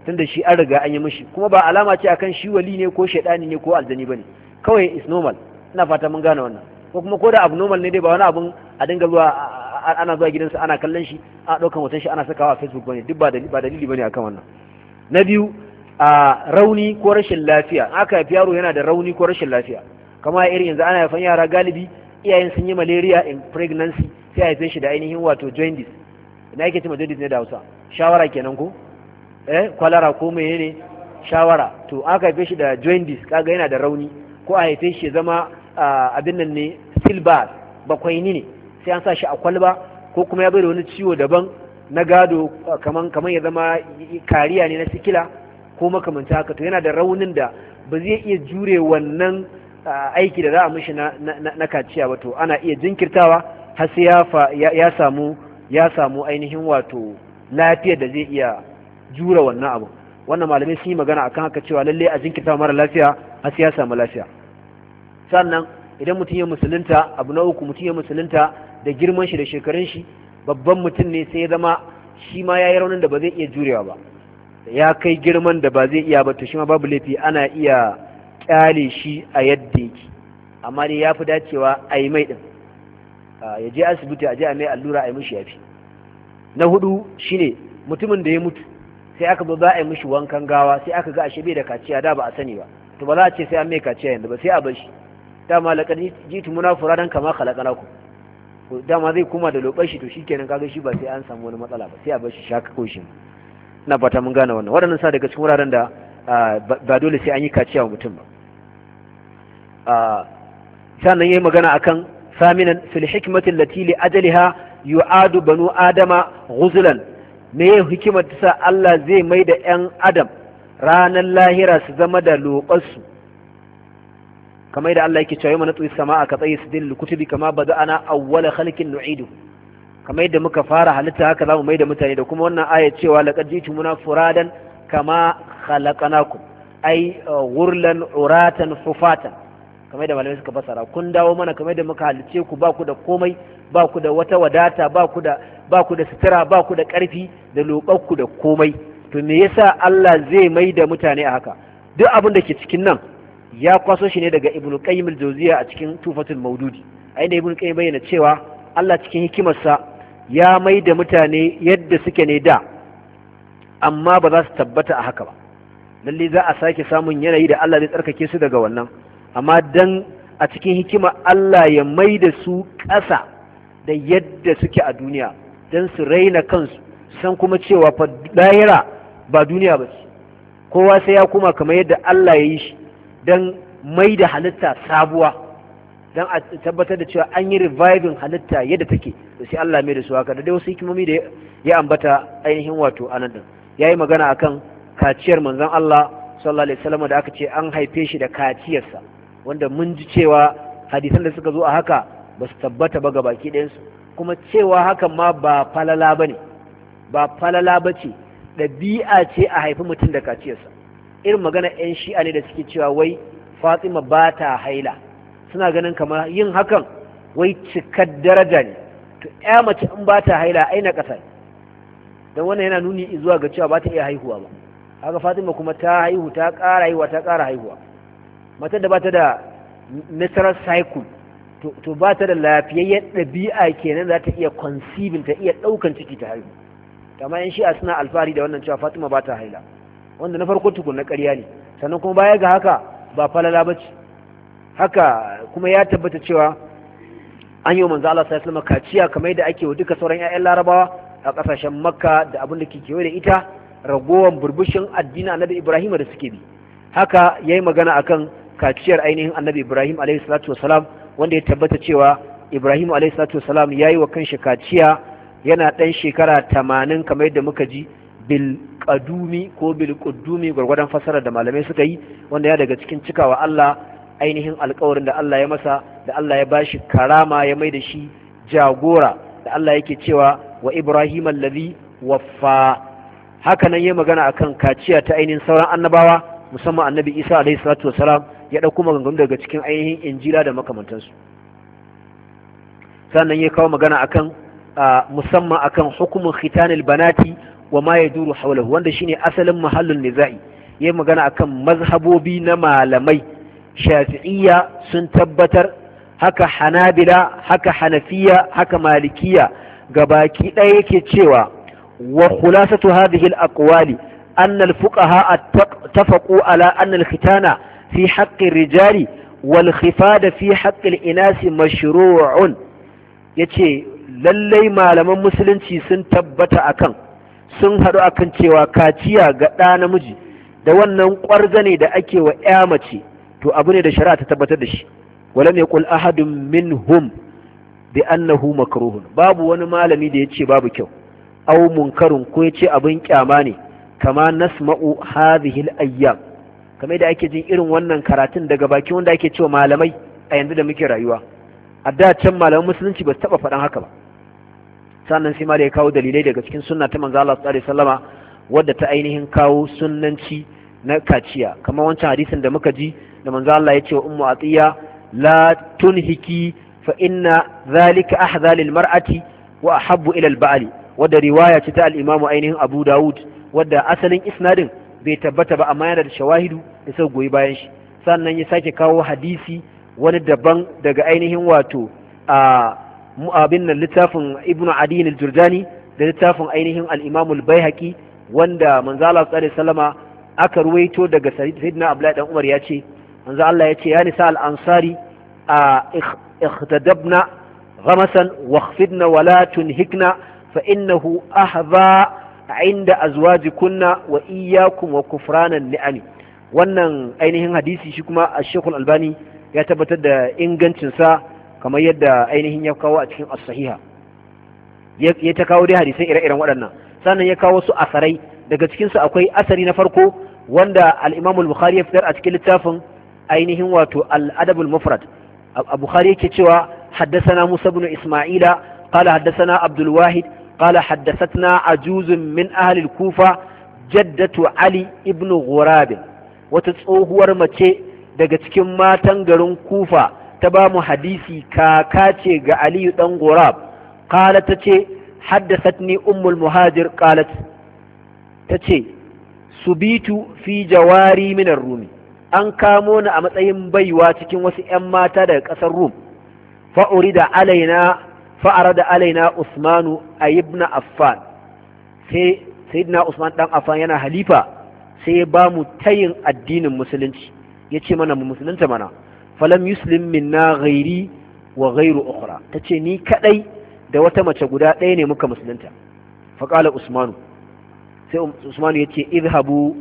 tunda shi an riga an yi mishi, kuma ba alama ce akan shi wali ne ko shaidani ne ko aljani bane, kawai is normal. Ina fata mun gane wannan. Ko kuma ko da abu normal ne dai ba wani abun a dinga zuwa ana zuwa gidansa ana kallon shi a ɗaukan hoton shi ana sakawa a Facebook bane, duk ba dalili bane akan wannan. Na biyu a rauni ko rashin lafiya, aka haifi yaro yana da rauni ko rashin lafiya, kama irin yanzu ana haifan yara galibi iyayen sun yi malaria in pregnancy sai haife shi da ainihin wato jaundice. Ina yake cewa jaundice ne da Hausa? Shawara kenan ko? Eh, kwalara ko menene? Shawara. To aka haife shi da jaundice, kaga yana da rauni, ko a haife shi zama abin nan ne silba bakwaini ne, sai an sa shi a kwalba, ko kuma ya bai da wani ciwo daban na gado kaman kaman ya zama kariya ne na sikila ko makamanta haka, to yana da raunin da ba zai iya jure wannan aiki da za a mishi na, na, na kaciya ba, to ana iya jinkirtawa har sai ya, ya samu ya samu ainihin wato lafiyar da zai iya jure wannan abu. Wannan malamai sun yi magana akan haka cewa lalle a jinkirtawa mara lafiya har sai ya samu lafiya. Sannan idan mutum ya musulunta, abu na uku, mutum ya musulunta da girman shi da shekarun shi, babban mutum ne sai ya zama shi ma ya yi raunin da ba zai iya jurewa ba, ya kai girman da ba zai iya ba, to shi ma babu laifi, ana iya kyale shi a yadda yake, amma dai ya fi dacewa a yi mai ɗin, ya je asibiti a je a mai allura a yi mishi yafi. Na hudu shine mutumin da ya mutu sai aka zo za a yi mishi wankan gawa, sai aka ga ashe bai da kaciya, da ba a sani ba, to ba za a ce sai an mai kaciya yanzu ba, sai a bar shi, dama laqad jitu munafura dan kama khalaqnakum, dama zai kuma da lobar shi, to shikenan kaga shi ba sai an samu wani matsala ba, sai a bar shi shaka ko shi. Ina fata mun gane wannan. Waɗannan sa daga cikin wuraren da ba dole sai an yi kaciya wa mutum ba. Sannan yayi magana akan saminan fil hikmati allati li ajaliha yu'adu banu adama ghuzlan, me hikimar ta sa Allah zai mai da ƴan adam ranar lahira su zama da lobarsu, kamar da Allah yake cewa mana tsayi sama'a ka tsayi sidil kutubi kama bada'ana awwala khalqin nu'idu, kamar yadda muka fara halitta haka zamu mai da mutane, da kuma wannan aya cewa laqad jitumuna furadan kama khalaqnakum ay ghurlan uratan hufatan, kamar da malamai suka fasara, kun dawo mana kamar da muka halice ku, ba ku da komai, ba ku da wata wadata, ba ku da ba ku da sutura, ba ku da karfi da loɓarku da komai. To me yasa Allah zai mai da mutane a haka? Duk abin da ke cikin nan ya kwaso shi ne daga Ibn Qayyim al-Jawziyya a cikin Tufatul Mawdudi, a inda Ibn Qayyim bayyana cewa Allah cikin hikimarsa ya mai da mutane yadda suke ne da, amma ba za su tabbata a haka ba. Lalle za a sake samun yanayi da Allah zai tsarkake su daga wannan, amma dan a cikin hikima Allah ya mai da su ƙasa da yadda suke a duniya, dan su raina kansu, san kuma cewa fa lahira ba duniya ba ce, kowa sai ya kuma kamar yadda Allah ya yi shi, don mai da halitta sabuwa, don a tabbatar da cewa an yi reviving halitta yadda take, da sai Allah mai da su haka, da dai wasu hikimomi da ya ambata ainihin wato anan din. Ya yi magana akan kaciyar manzon Allah sallallahu alaihi wasallam da aka ce an haife shi da kaciyarsa, wanda mun ji cewa hadisan da suka zo a haka ba su tabbata ba ga baki ɗayansu, kuma cewa hakan ma ba falala ba ne, ba falala ba ce, ɗabi'a ce a haifi mutum da kaciyarsa. Irin magana 'yan shi'a ne da suke cewa wai Fatima ba ta haila, suna ganin kamar yin hakan wai cikar daraja ne. To ya mace in ba ta haila aina ƙasa, don wannan yana nuni zuwa ga cewa ba ta iya haihuwa ba. Haka Fatima kuma ta haihu, ta ƙara haihuwa, ta ƙara haihuwa. Matar da ba ta da natural cycle, to ba ta da lafiyayyen ɗabi'a kenan za ta iya conceiving, ta iya ɗaukan ciki ta haihu. Amma 'yan shi'a suna alfahari da wannan cewa Fatima ba ta haila, wanda na farko tukun na ƙarya ne, sannan kuma baya ga haka ba falala ba ce. Haka kuma ya tabbata cewa an yi wa manzo Allah sallallahu alaihi wasallam kaciya kamar yadda ake wa duka sauran ƴaƴan Larabawa a ƙasashen Makka da abin da ke kewaye da ita, ragowar burbushin addinin Annabi Ibrahim da suke bi. Haka yayi magana akan kaciyar ainihin Annabi Ibrahim alaihi salatu wasalam, wanda ya tabbata cewa Ibrahim alaihi salatu wasalam yayi wa kanshi kaciya yana ɗan shekara tamanin kamar yadda muka ji, bil qadumi ko bil quddumi gwargwadon fasarar da malamai suka yi, wanda ya daga cikin cikawa Allah ainihin alƙawarin da Allah ya masa, da Allah ya bashi karama, ya mai da shi jagora, da Allah yake cewa wa Ibrahim allazi waffa. Haka nan yayi magana akan kaciya ta ainihin sauran annabawa, musamman Annabi Isa alaihi salatu wasalam, ya dauko maganganu daga cikin ainihin Injila da makamantansu. Sannan ya kawo magana akan musamman akan hukumin khitanil banati wa ma yaduru hawlahu wanda shine asalin mahallun nizai yayin magana akan mazhabobi na malamai. Shafi'iyya sun tabbatar, haka Hanabila, haka Hanafiya, haka Malikiya, gabaki ɗaya yake cewa wa khulasatu hadhihi al-aqwali anna al-fuqaha attafaqu ala anna al-khitana fi haqqi ar-rijali wal khifada fi haqqi al-inasi mashru'un. yace lallai malaman musulunci sun tabbata akan sun haɗu akan cewa kaciya ga ɗa namiji da wannan ƙwarzane da ake wa ƴa mace to abu ne da shari'a ta tabbatar da shi. walam yaqul ahadun minhum bi annahu makruhun, babu wani malami da yace babu kyau aw munkarun ko yace abin kyama ne, kama nasma'u hadhihi al-ayyam, kamar da ake jin irin wannan karatun daga bakin wanda ake cewa malamai a yanzu da muke rayuwa. A da can malaman musulunci ba su taba faɗan haka ba. Sannan sai ma da ya kawo dalilai daga cikin sunna ta manzo Allah sallallahu alaihi wasallama wadda ta ainihin kawo sunnanci na kaciya, kamar wancan hadisin da muka ji da manzo Allah ya ce wa ummu atiya la tunhiki fa inna zalika ahdha lil mar'ati wa ahabbu ila al ba'li, wadda riwaya ce ta al imamu ainihin Abu Dawud wadda asalin isnadin bai tabbata ba amma yana da shawahidu da sai goyi bayan shi. Sannan ya sake kawo hadisi wani daban daga ainihin wato a abin nan littafin Ibn Adi al-Jurjani da littafin ainihin al-Imam al-Baihaqi wanda manzo Allah sallallahu alaihi wasallama aka ruwaito daga Sayyidina Abdullah dan Umar ya ce manzo Allah ya ce ya nisa al-ansari a ikhtadabna ghamasan wakhfidna wala tunhikna fa innahu ahdha inda azwajikunna wa iyyakum wa kufranan ni'ami. Wannan ainihin hadisi shi kuma Sheikh al-Albani ya tabbatar da ingancin sa kamar yadda ainihin ya kawo a cikin as-sahiha. Ya ta kawo dai hadisai ire-iren waɗannan. Sannan ya kawo su asarai, daga cikin su akwai asari na farko wanda al-Imam al-Bukhari ya fitar a cikin littafin ainihin wato al-Adab al-Mufrad. Bukhari yake cewa haddathana Musa ibn Isma'ila qala haddathana Abdul Wahid qala haddathatna ajuzun min ahli al-Kufa jaddatu Ali ibn Ghurab, wata tsohuwar mace daga cikin matan garin Kufa ta ba mu hadisi kaka ce ga Ali dan Ghurab. Qalat tace haddathatni ummul muhajir qalat tace subitu fi jawari min ar-rumi, an kamo ni a matsayin baiwa cikin wasu ƴan mata daga ƙasar Rum. Fa'urida alaina fa'arada alaina Usmanu ibn Affan, sai sayyidina Usman dan Affan yana halifa sai ya ba mu tayin addinin musulunci, yace mana mu musulunta mana. Falam yuslim minna ghairi wa ghairu ukhra, tace ni kadai da wata mace guda ɗaya ne muka musulunta. Faqala Usmanu, sai Usmanu yace idhabu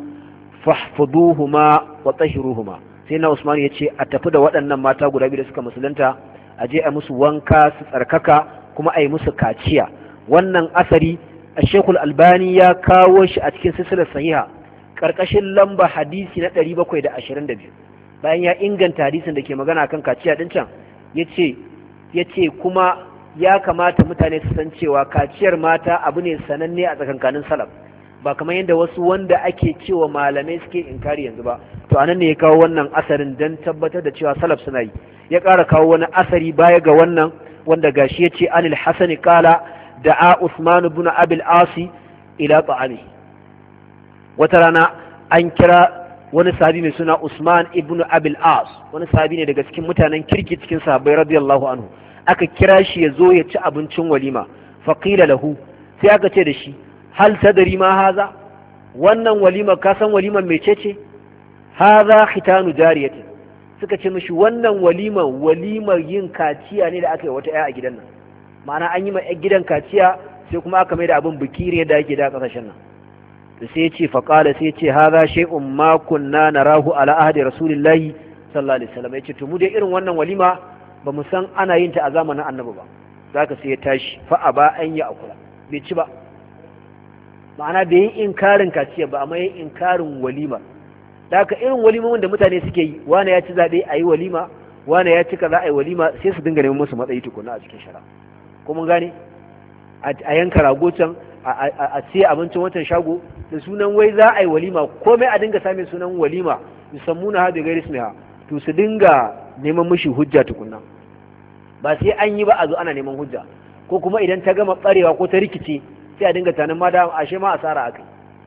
fahfuduhuma wa tahiruhuma, sai na Usman ya ce a tafi da waɗannan mata guda biyu da suka musulunta a je a musu wanka su tsarkaka kuma a yi musu kaciya. Wannan asari a Sheikhul Albani ya kawo shi a cikin silsilar sahiha karkashin lamba hadisi na ɗari bakwai da ashirin da biyu, bayan ya inganta hadisin da ke magana kan kaciya din can yace yace kuma ya kamata mutane su san cewa kaciyar mata abu ne sananne a tsakankanin salaf, ba kamar yadda wasu wanda ake cewa malamai suke inkari yanzu ba. To anan ne ya kawo wannan asarin don tabbatar da cewa salaf suna yi. Ya ƙara kawo wani asari baya ga wannan wanda gashi ya ce anil hasani kala da'a Usman ibn Abil Asi ila ta'ami. Wata rana an kira wani sahabi mai suna Usman ibn Abil As, wani sahabi ne daga cikin mutanen kirki cikin sahabbai radiyallahu anhu. Aka kira shi ya zo ya ci abincin walima. Faqila lahu, sai aka ce da shi hal tadri ma haza, wannan walima ka san waliman mecece? Haza khitanu jariyatin, suka ce mishi wannan walima walimar yin kaciya ne da aka yi wata ƴa a gidan nan, ma'ana an yi ma ƴan gidan kaciya sai kuma aka mai da abin biki ne da ake da kasashen nan. to sai ce faqala sai ce haza shay'un ma kunna narahu ala ahdi rasulillahi sallallahu alaihi wasallam. yace to mu dai irin wannan walima ba mu san ana yin ta a zamanin annabi ba. zaka sai ya tashi fa aba an ya akula, bai ci ba, ma'ana bai yi inkarin kaciya ba amma yi inkarin walima. da haka irin walimomin da mutane suke yi, wani ya ci zaɓe a yi walima, wani ya ci kaza a yi walima, sai su dinga neman musu matsayi tukuna a cikin shara. ko mun gane a yanka rago can a siya abincin wancan shago da sunan wai za a yi walima, komai a dinga samun sunan walima yusammuna ha bi ghairi ismiha, to su dinga neman mushi hujja tukunna, ba sai an yi ba a zo ana neman hujja. ko kuma idan ta gama barewa ko ta rikice sai a dinga tanin ma da ashe ma asara akai.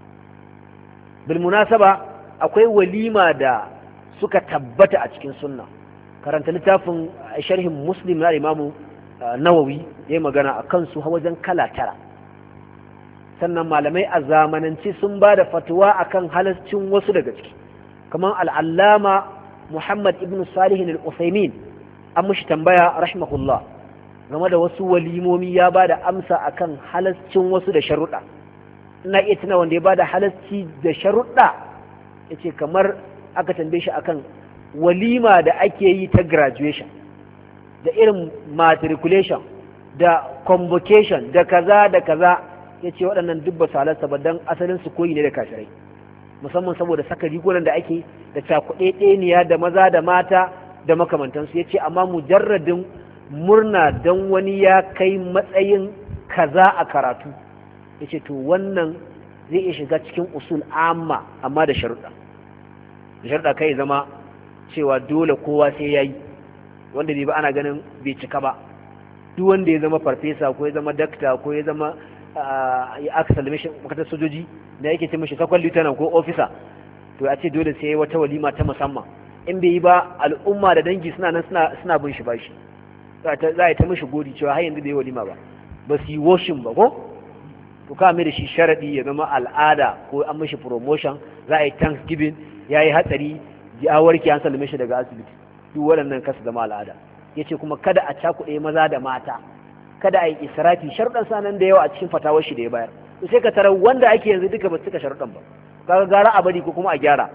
bil munasaba akwai walima da suka tabbata a cikin sunna. Karanta littafin sharhin Muslim na Imam Nawawi yayi magana akan su wajen kala tara. Sannan malamai a zamanance sun ba da fatuwa akan halaccin wasu daga ciki, kamar al'allama Muhammad ibn Salih al-Uthaymin an mushi tambaya rahimahullah game da wasu walimomi, ya ba da amsa akan halaccin wasu da sharuɗa. Ina iya tuna wanda ya ba da halasci da sharuɗa ya ce kamar aka tambaye shi akan walima da ake yi ta graduation da irin matriculation da convocation da kaza da kaza, ya ce waɗannan duk ba su halarta ba don asalin su koyi ne da kafirai, musamman saboda saka rigunan da ake da cakuɗe ɗeniya da maza da mata da makamantansu. Ya ce amma mujarradin murna don wani ya kai matsayin kaza a karatu, ya ce to wannan zai iya shiga cikin usul amma amma da sharuɗa. Da sharuɗa kai zama cewa dole kowa sai ya yi, wanda bai ba ana ganin bai cika ba. Duk wanda ya zama farfesa ko ya zama dakta ko ya zama ya aka sallame shi makatar sojoji da yake ce mashi sakon lieutenant ko officer, to a ce dole sai ya wata walima ta musamman. In bai yi ba al'umma da dangi suna nan suna bin shi bashi, za a yi ta mashi godi cewa har yanzu bai yi walima ba, ba su yi washing ba ko to ka mai da shi sharadi ya zama al'ada ko an mashi promotion, za a yi thanksgiving, ya yi hatsari ya warke an sallame shi daga asibiti. Duk waɗannan kasa zama al'ada. Ya ce kuma kada a cakuɗe maza da mata, kada a yi israfi. Sharuɗan sanan da yawa a cikin fatawar shi da ya bayar, to sai ka tarar wanda ake yanzu duka ba su cika sharuɗan ba, kaga gara a bari ko kuma a gyara.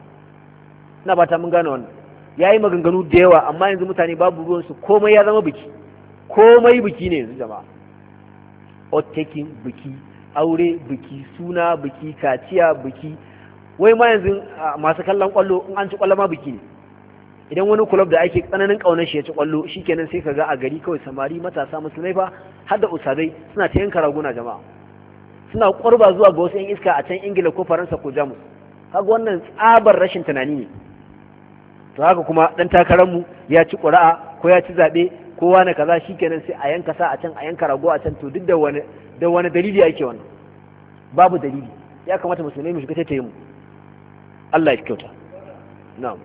Ina ba ta mun gane wannan. Ya yi maganganu da yawa amma yanzu mutane babu ruwansu, komai ya zama biki, komai biki ne yanzu jama'a. Ottaking biki, aure biki, suna biki, kaciya biki, wai ma yanzu masu kallon kwallo in an ci kwallo ma biki ne. Idan wani club da ake tsananin kaunar shi ya ci kwallo, shikenan sai kaga a gari kawai samari matasa musulmai fa har da usadai suna ta yanka raguna jama'a, suna kurba zuwa ga wasu yan iska a can Ingila ko Faransa ko Jamus. Kaga wannan tsabar rashin tunani ne. To haka kuma dan takarar mu ya ci ƙuri'a ko ya ci zabe ko wani kaza, shikenan sai a yanka sa a can a yanka rago a can. To duk da wani da wani dalili yake wannan? Babu dalili. Ya kamata musulmai mu shiga taitaye mu. Allah ya kyauta. Na'am.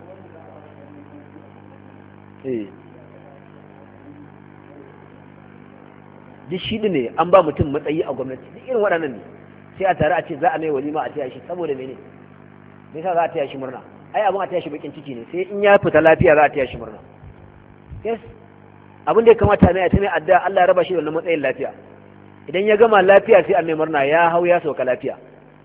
Eh. Duk shi ne an ba mutum matsayi a gwamnati, duk irin waɗannan ne. Sai a tare a ce za a mai walima a taya shi, saboda mene? Me yasa za a taya shi murna? Ai abin a taya shi bakin ciki ne, sai in ya fita lafiya za a taya shi murna. Yes. Abin da ya kamata mai a ta mai adda Allah ya raba shi da wannan matsayin lafiya. Idan ya gama lafiya sai a mai murna ya hau ya sauka lafiya.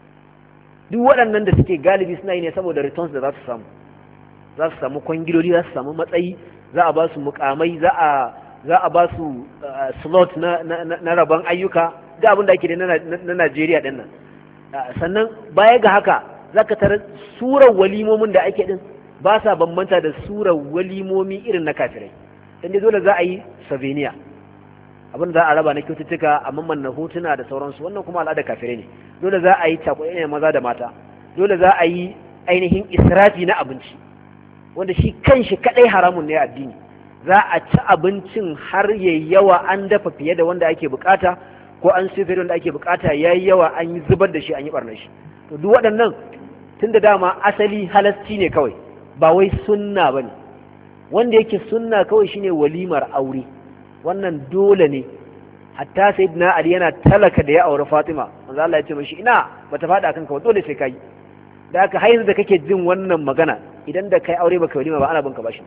Duk waɗannan da suke galibi suna yi ne saboda returns da za su samu. Za su samu kwangiloli, za su samu matsayi, za a ba su mukamai, za a za a ba su slot na na rabon ayyuka, ga abin da ake da na Najeriya din nan. Sannan baya ga haka zaka tarar surar walimomin da ake din ba sa bambanta da surar walimomi irin na kafirai. Dan dai dole za a yi souvenir, abin za a raba na kyaututtuka a mamman na hotuna da sauransu, wannan kuma al'ada kafirai ne. Dole za a yi cakuɗe ne maza da mata, dole za a yi ainihin israfi na abinci wanda shi kanshi kadai haramun ne a addini. Za a ci abincin har yayi yawa, an dafa fiye da wanda ake bukata ko an siyo fiye da wanda ake bukata, yayi yawa an yi zubar da shi, an yi barnar shi. To duk waɗannan tunda dama asali halasci ne kawai, ba wai sunna bane. Wanda yake sunna kawai shine walimar aure, wannan dole ne. Hatta sayyidina Ali yana talaka da ya aure Fatima, manzo Allah ya ce mishi ina bata fada kanka ba, dole sai kai. Da haka har yanzu da kake jin wannan magana, idan da kai aure baka walima ba ana binka bashi,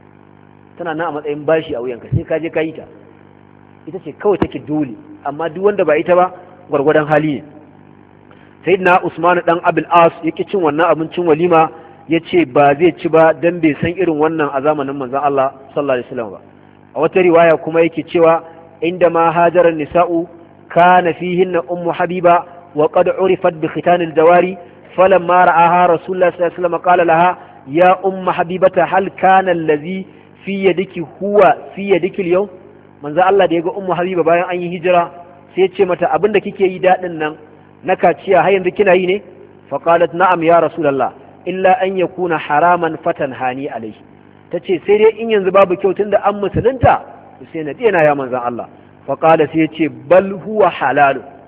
tana nan a matsayin bashi a wuyanka, sai ka je ka yi ta. Ita ce kawai take dole, amma duk wanda ba ita ba gwargwadon hali ne. Sayyidina Usman dan Abul As yake cin wannan abincin walima, yace ba zai ci ba dan bai san irin wannan a zamanin manzon Allah sallallahu alaihi wasallam ba. A wata riwaya kuma yake cewa inda ma hajaran nisa'u kana fihinna ummu habiba wa qad urifat bi khitan al-jawari falamma ra'aha rasulullah sallallahu alaihi wasallam qala laha ya ummu habibata hal kana allazi fi yadiki huwa fi yadiki al-yawm. Manzo Allah da yaga ummu habiba bayan an yi hijira sai ya ce mata abinda kike yi dadin nan na kaciya har yanzu kina yi ne? Fa qalat na'am ya rasulullah illa an yakuna haraman fatan hani alaihi. Tace sai dai in yanzu babu kyau tunda an musulunta sai na dena ya manzon Allah. Fa qala sai ya ce bal huwa halal,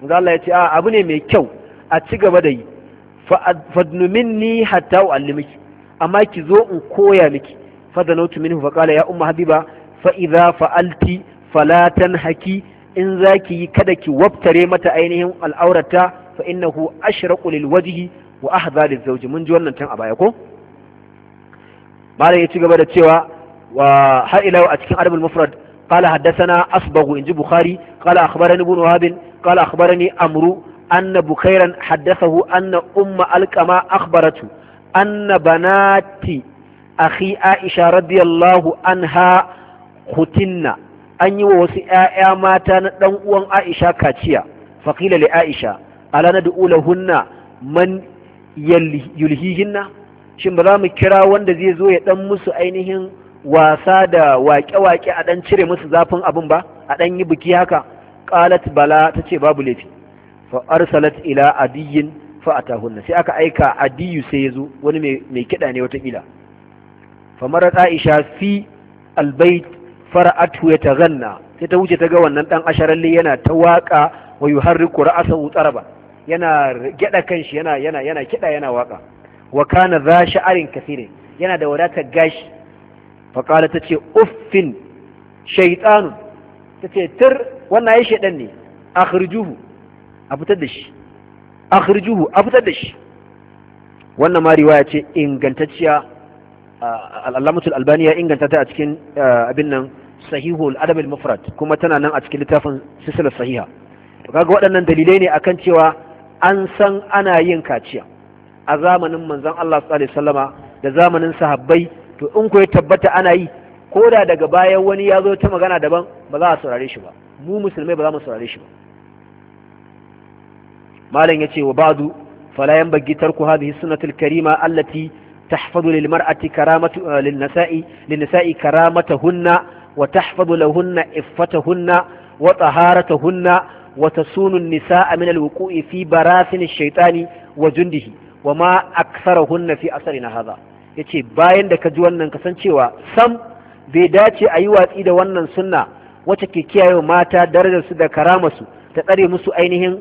manzo Allah ya ce a abu ne mai kyau a ci gaba da yi fadnu minni hatta uallimiki amma ki zo in koya miki fadanautu minhu fa qala ya umma habiba fa idza fa'alti fala tanhaki in zaki yi kada ki waftare mata ainihin al'aurata fa innahu ashraqu lil wajhi wa ahdha lil zawji mun ji wannan tan a baya ko malam ya ci gaba da cewa wa har ila a cikin adabul mufrad qala haddathana asbaghu inji bukhari qala akhbarani ibn wahab qala akhbarani amru anna bukairan haddathahu anna umma alqama akhbaratu anna banati akhi aisha radiyallahu anha khutinna an yi wa wasu ƴaƴa mata na dan uwan aisha kaciya faqila li aisha ala nad'u lahunna man yulhihinna shin ba za mu kira wanda zai zo ya dan musu ainihin wasa da waƙe-waƙe a dan cire musu zafin abin ba a dan yi biki haka qalat bala tace babu laifi fa arsalat ila adiyin fa atahunna sai aka aika adiyu sai yazo wani mai mai kida ne wata kila fa marat aisha fi albayt fara'atu yataghanna sai ta wuce ta ga wannan dan asharalle yana ta waka wa yuharriku ra'sahu taraba yana geda kanshi yana yana yana kida yana waka wa kana za sha'arin kafirin yana da wadatar gashi fa qala tace uffin shaytan tace tir wannan ai shedan ne akhrijuhu a fitar da shi akhrijuhu a fitar da shi wannan ma riwaya ce ingantacciya al-Allamatul Albani ya inganta ta a cikin abin nan Sahihul Adab al-Mufrad kuma tana nan a cikin littafin Silsilah Sahiha to kaga waɗannan dalilai ne akan cewa an san ana yin kaciya a zamanin manzon Allah sallallahu alaihi wasallama da zamanin sahabbai to in ko ya tabbata ana yi ko da daga baya wani ya zo ta magana daban ba za a saurare shi ba mu musulmai ba za mu saurare shi ba malam yace wa ba'du fala yanbaghi tarku hadhihi sunnatul karima allati tahfadhu lil mar'ati karamatu lin nisa'i lin nisa'i karamatahunna wa tahfadhu lahunna iffatahunna wa taharatahunna wa tasunu an-nisa'a min al-wuqu'i fi barasin ash-shaytani wa jundihi wa ma aktsarahunna fi asrina hadha yace bayan da ka ji wannan kasancewa sam bai dace a yi watsi da wannan sunna wacce ke kiyaye mata darajarsu da karamarsu ta tsare musu ainihin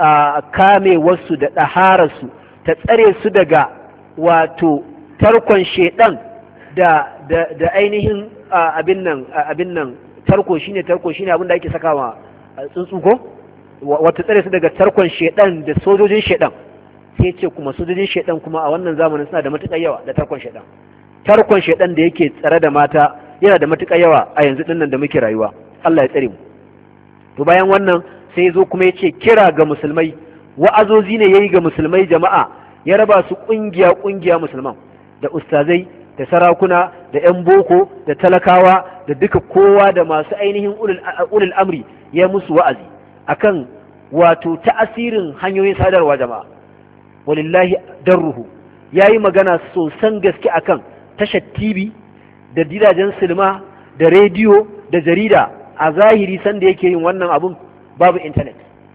kamewarsu da ɗahararsu ta tsare su daga wato tarkon shedan da da da ainihin abin nan abin nan tarko shine tarko shine abin da ake sakawa tsuntsu ko wata tsare su daga tarkon shedan da sojojin shedan sai ce kuma sojojin shedan kuma a wannan zamanin suna da matuƙar yawa da tarkon shedan tarkon shedan da yake tsare da mata yana da matuƙar yawa a yanzu dinnan da muke rayuwa Allah ya tsare mu to bayan wannan sai zo kuma yace kira ga musulmai wa'azozi ne yayi ga musulmai jama'a ya raba su kungiya kungiya musulman da ustazai da sarakuna da yan boko da talakawa da duka kowa da masu ainihin ulul amri ya musu wa'azi akan wato ta'asirin hanyoyin sadarwa jama'a walillahi darruhu yayi magana sosan gaske akan tashar T V da gidajen silma da rediyo da jarida a zahiri sanda yake yin wannan abun babu intanet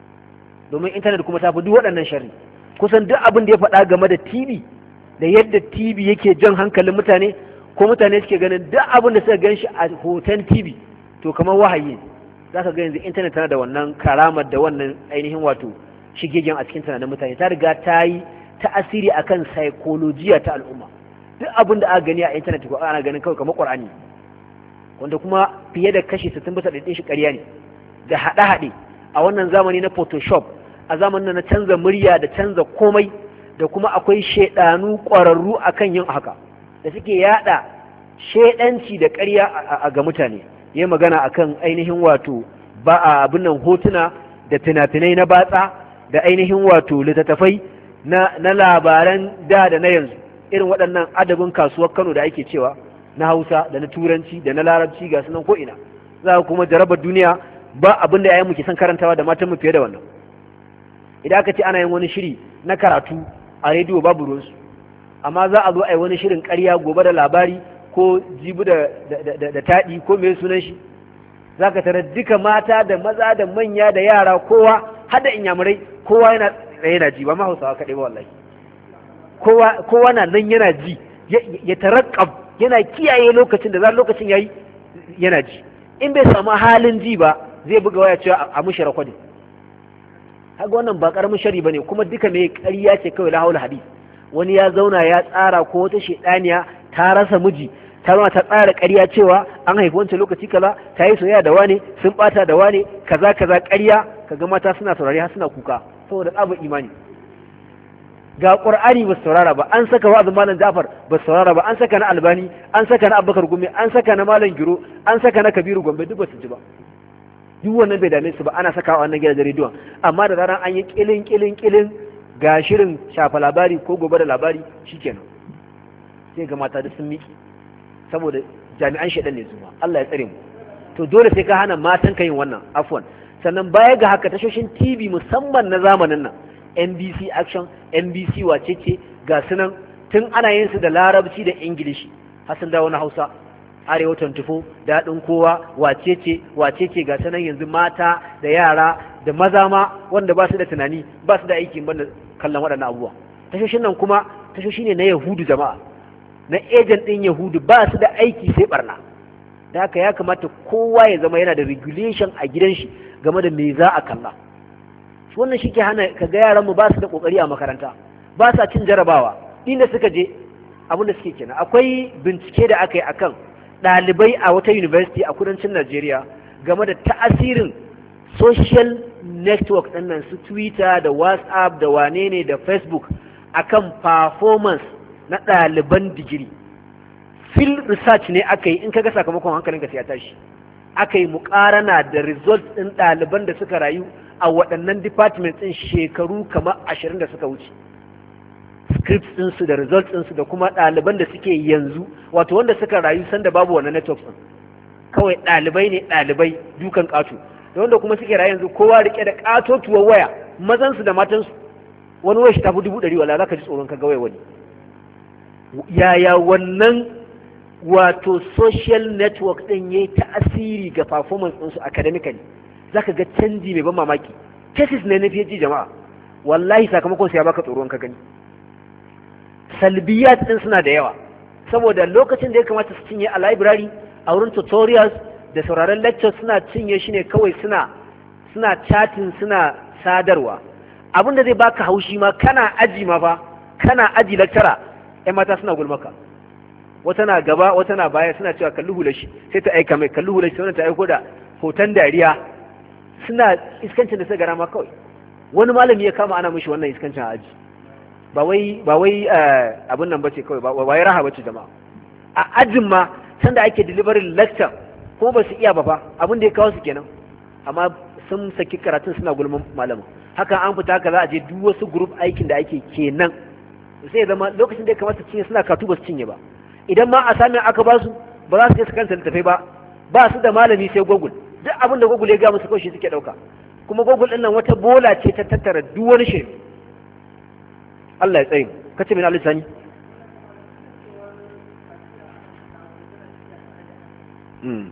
domin intanet kuma ta fi duk waɗannan sharri kusan duk abin da ya faɗa game da T V da yadda T V yake jan hankalin mutane ko mutane suke ganin duk abin da suka gan shi a hoton T V to kamar wahayi za ka ga yanzu intanet tana da wannan karamar da wannan ainihin wato shigegen a cikin tunanin mutane ta riga ta yi ta'asiri akan psychologiya ta al'umma duk abin da aka gani a intanet ko ana ganin kawai kamar Qur'ani wanda kuma fiye da kashi sittin bisa ɗari shi ƙarya ne da haɗe-haɗe a wannan zamani na Photoshop a zamanin na canza murya da canza komai da kuma akwai shaidanu ƙwararru akan yin haka da suke yada shaidanci da ƙarya ga mutane yayi magana akan ainihin wato ba a abin nan hotuna da fina-finai na batsa da ainihin wato littattafai na na labaran da da na yanzu irin waɗannan adabin kasuwar Kano da ake cewa na Hausa da na Turanci da na Larabci ga sunan ko ina za kuma jarabar duniya ba abin da yayin muke son karantawa da matan mu fiye da wannan idan aka ce ana yin wani shiri na karatu a rediyo babu ruwansu amma za a zo a yi wani shirin ƙarya gobe da labari ko jibi da da taɗi ko mai sunan shi za ka tarar duka mata da maza da manya da yara kowa har da inyamurai kowa yana yana ji ba ma Hausawa kaɗai ba wallahi kowa kowa na nan yana ji ya tarakkab yana kiyaye lokacin da za lokacin yayi yana ji in bai samu halin ji ba zai buga waya cewa a mushi rakodin kaga wannan ba karamin shari bane kuma duka mai ƙarya ce kawai la haula hadith wani ya zauna ya tsara ko wata shedaniya ta rasa miji ta zama ta tsara ƙarya cewa an haifi wancan lokaci kaza ta yi soyayya da wane sun bata da wane kaza kaza ƙarya kaga mata suna saurari har suna kuka saboda tsabar imani ga qur'ani ba saurara ba an saka wa'azin malam Ja'far ba saurara ba an saka na Albani an saka na Abubakar Gumi an saka na malam Giro an saka na Kabiru Gombe duk ba su ji ba duk wannan bai dame su ba ana saka wannan gidajen rediyon amma da zaran an yi kilin kilin kilin ga shirin shafa labari ko gobe da labari shikenan sai ga mata da sun miki saboda jami'an shedan ne su ma Allah ya tsare mu to dole sai ka hana matan ka yin wannan afwan sannan baya ga haka tashoshin T V musamman na zamanin nan N B C Action N B C wacece ga sunan tun ana yin su da larabci da ingilishi har sun dawo na Hausa Arewa twenty-four daɗin kowa wacece wacece ga sanan yanzu mata da yara da maza ma wanda ba su da tunani ba su da aikin banda kallon waɗannan abubuwa tashoshin nan kuma tashoshi ne na Yahudu jama'a na agent ɗin Yahudu ba su da aiki sai barna da haka ya kamata kowa ya zama yana da regulation a gidan shi game da me za a kalla wannan shi ke hana kaga yaran mu ba su da kokari a makaranta ba sa cin jarabawa inda suka je abin da suke kenan akwai bincike da aka yi akan ɗalibai a wata university a kudancin Najeriya game da ta'asirin social network ɗin nan su Twitter da WhatsApp da wane ne da Facebook akan performance na ɗaliban digiri field research ne aka yi in kaga sakamakon hankalinka sai ya tashi aka yi muƙarana da result ɗin ɗaliban da suka rayu a waɗannan department ɗin shekaru kamar ashirin da suka wuce scripts ɗinsu da results ɗinsu da kuma ɗaliban da suke yanzu wato wanda suka rayu sanda babu wannan network ɗin kawai ɗalibai ne ɗalibai dukan ƙato da wanda kuma suke rayu yanzu kowa rike da ƙatotuwar waya mazansu da matansu wani waya shi tafi dubu ɗari wala za ka ji tsoron ka ga waya wani yaya wannan wato social network ɗin ya yi ta'asiri ga performance ɗinsu academically za ka ga canji mai ban mamaki cases ne na fiye jama'a wallahi sakamakon su ya baka tsoron ka gani salbiyat ɗin suna da yawa saboda lokacin da ya kamata su cinye a library a wurin tutorials da sauraron lectures suna cinye shi ne kawai suna suna chatting suna sadarwa abin da zai baka haushi ma kana aji ma fa kana aji lecturer ƴan mata suna gulmaka wata na gaba wata na baya suna cewa kalli hula shi sai ta aika mai kalli hula shi sai ta aiko da hoton dariya suna iskancin da suka gara ma kawai wani malami ya kama ana mishi wannan iskancin aji ba wai ba wai abin nan bace kawai ba wai raha bace jama'a a ajin ma sanda ake delivering lecture ko ba su iya ba fa abin da ya kawo su kenan amma sun saki karatun suna gulman malamin haka an fita haka za a je duk wasu group aikin da ake kenan sai zama lokacin da ya kamata cinye suna katu ba su cinye ba idan ma a sami aka ba su ba za su je su kanta littafai ba ba su da malami sai Google duk abin da Google ya ga musu kawai shi suke dauka kuma Google din nan wata bola ce ta tattara duk wani shiri Allah ya tsaye kace min alisani mm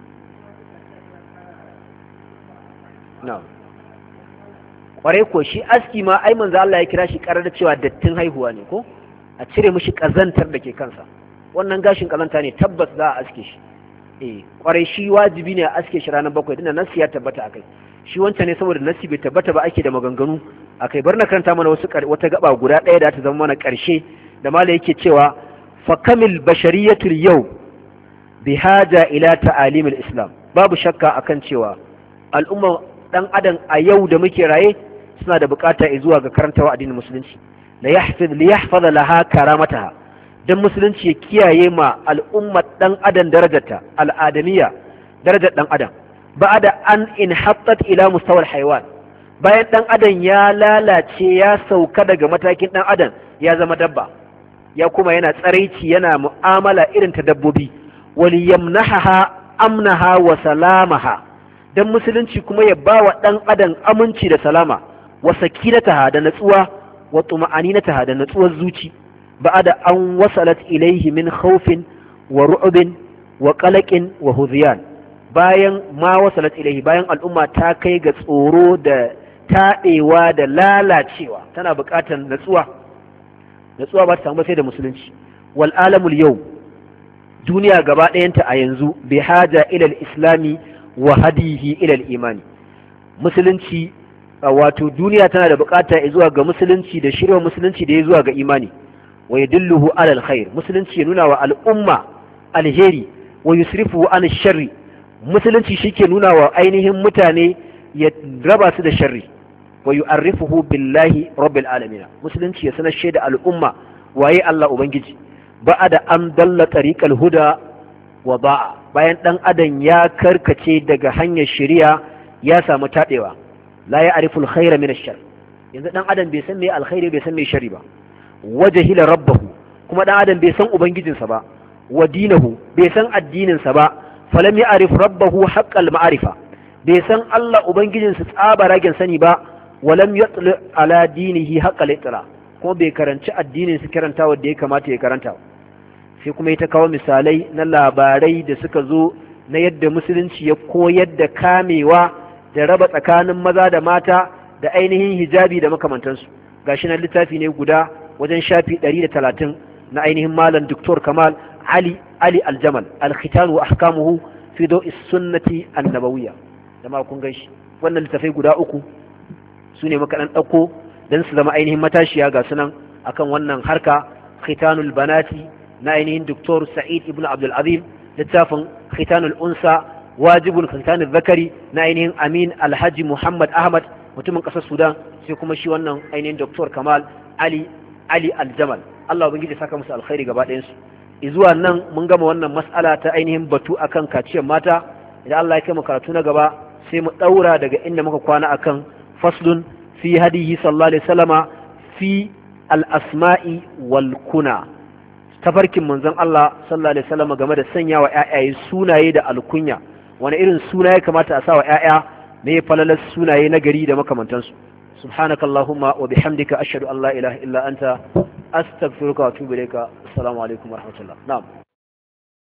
no kware ko shi aski ma ai manzo Allah ya kira shi karar da cewa dattin haihuwa ne ko a cire mishi kazantar da ke kansa wannan gashin kazanta ne tabbas za a aske shi eh kwarai shi wajibi ne a aske shi ranar bakwai dinnan nasi ya tabbata akai shi wancan ne saboda nasi bai tabbata ba ake da maganganu akai bar na karanta mana wasu wata gaba guda ɗaya da ta zama mana ƙarshe da mala yake cewa fa kamil bashariyatul yau bi haja ila ta'alimil islam babu shakka akan cewa al'umma dan adam a yau da muke raye suna da bukata zuwa ga karantawa addinin musulunci la yahfaz li yahfaz laha karamataha dan musulunci ya kiyaye ma al'ummar dan adam darajarta al'adamiya darajar dan adam ba'da an inhattat ila mustawal haywan bayan dan adam ya lalace ya sauka daga matakin dan adam ya zama dabba ya kuma yana tsaraici yana mu'amala irin ta dabbobi wal yamnaha amnaha wa salamaha dan musulunci kuma ya bawa dan adam aminci da salama wa sakinataha da natsuwa wa tuma'aninataha da natsuwar zuci ba'da an wasalat ilayhi min khawfin wa ru'bin wa qalaqin wa hudyan bayan ma wasalat ilayhi bayan al'umma ta kai ga tsoro da taɗewa da lalacewa tana buƙatar natsuwa natsuwa ba ta samu sai da musulunci wal alamul yau duniya gaba ɗayanta a yanzu bi haja ila al-islami wa hadihi ila al-imani musulunci wato duniya tana da bukata zuwa ga musulunci da shirwa musulunci da ya zuwa ga imani wa yadulluhu ala alkhair musulunci ya nuna wa al'umma alheri wa yusrifu an sharri musulunci shike nuna wa ainihin mutane ya raba su da sharri wa yu'arrifuhu billahi rabbil alamin musulunci ya sanar da al'umma waye Allah ubangiji ba'ada an dalla tariqal huda wa ba'a bayan dan adam ya karkace daga hanyar shari'a ya samu tadewa la ya'rifu al-khayra min ash-shar yanzu dan adam bai san me alkhairi bai san me sharri ba wajahila rabbahu kuma dan adam bai san ubangijinsa ba wa dinahu bai san addininsa ba falam ya'rif rabbahu haqqal ma'rifa bai san Allah ubangijinsa tsaba ragen sani ba walam yatlu ala dinihi haqqal itla kuma bai karanci addinin su karanta wanda ya kamata ya karanta sai kuma ita kawo misalai na labarai da suka zo na yadda musulunci ya koyar da kamewa da raba tsakanin maza da mata da ainihin hijabi da makamantansu gashi nan littafi ne guda wajen shafi ɗari da talatin na ainihin malam Doktor Kamal Ali Ali Aljamal al-khitan wa ahkamuhu fi daw'is sunnati an-nabawiyya da ma kun ganshi wannan littafai guda uku sune muka dan dauko dan su zama ainihin matashiya ga sunan akan wannan harka khitanul banati na ainihin Doktor Sa'id ibn Abdul Azim littafin khitanul unsa wajibul khitanul zakari na ainihin Amin Alhaji Muhammad Ahmad mutumin kasar Sudan sai kuma shi wannan ainihin Doktor Kamal Ali Ali Aljamal Allah ubangiji saka musu alkhairi gaba ɗayan su izuwa nan mun gama wannan mas'ala ta ainihin batu akan kaciyar mata idan Allah ya kai mu karatu na gaba sai mu daura daga inda muka kwana akan faslun fi hadihi sallallahu alaihi wasallama fi al-asma'i wal kuna tafarkin manzon Allah sallallahu alaihi wasallama game da sanya wa ƴaƴaye sunaye da alkunya wani irin suna ya kamata a sa wa ƴaƴa me falalar sunaye na gari da makamantansu سبحانك اللهم وبحمدك أشهد أن لا إله إلا أنت أستغفرك وأتوب إليك السلام عليكم ورحمة الله نعم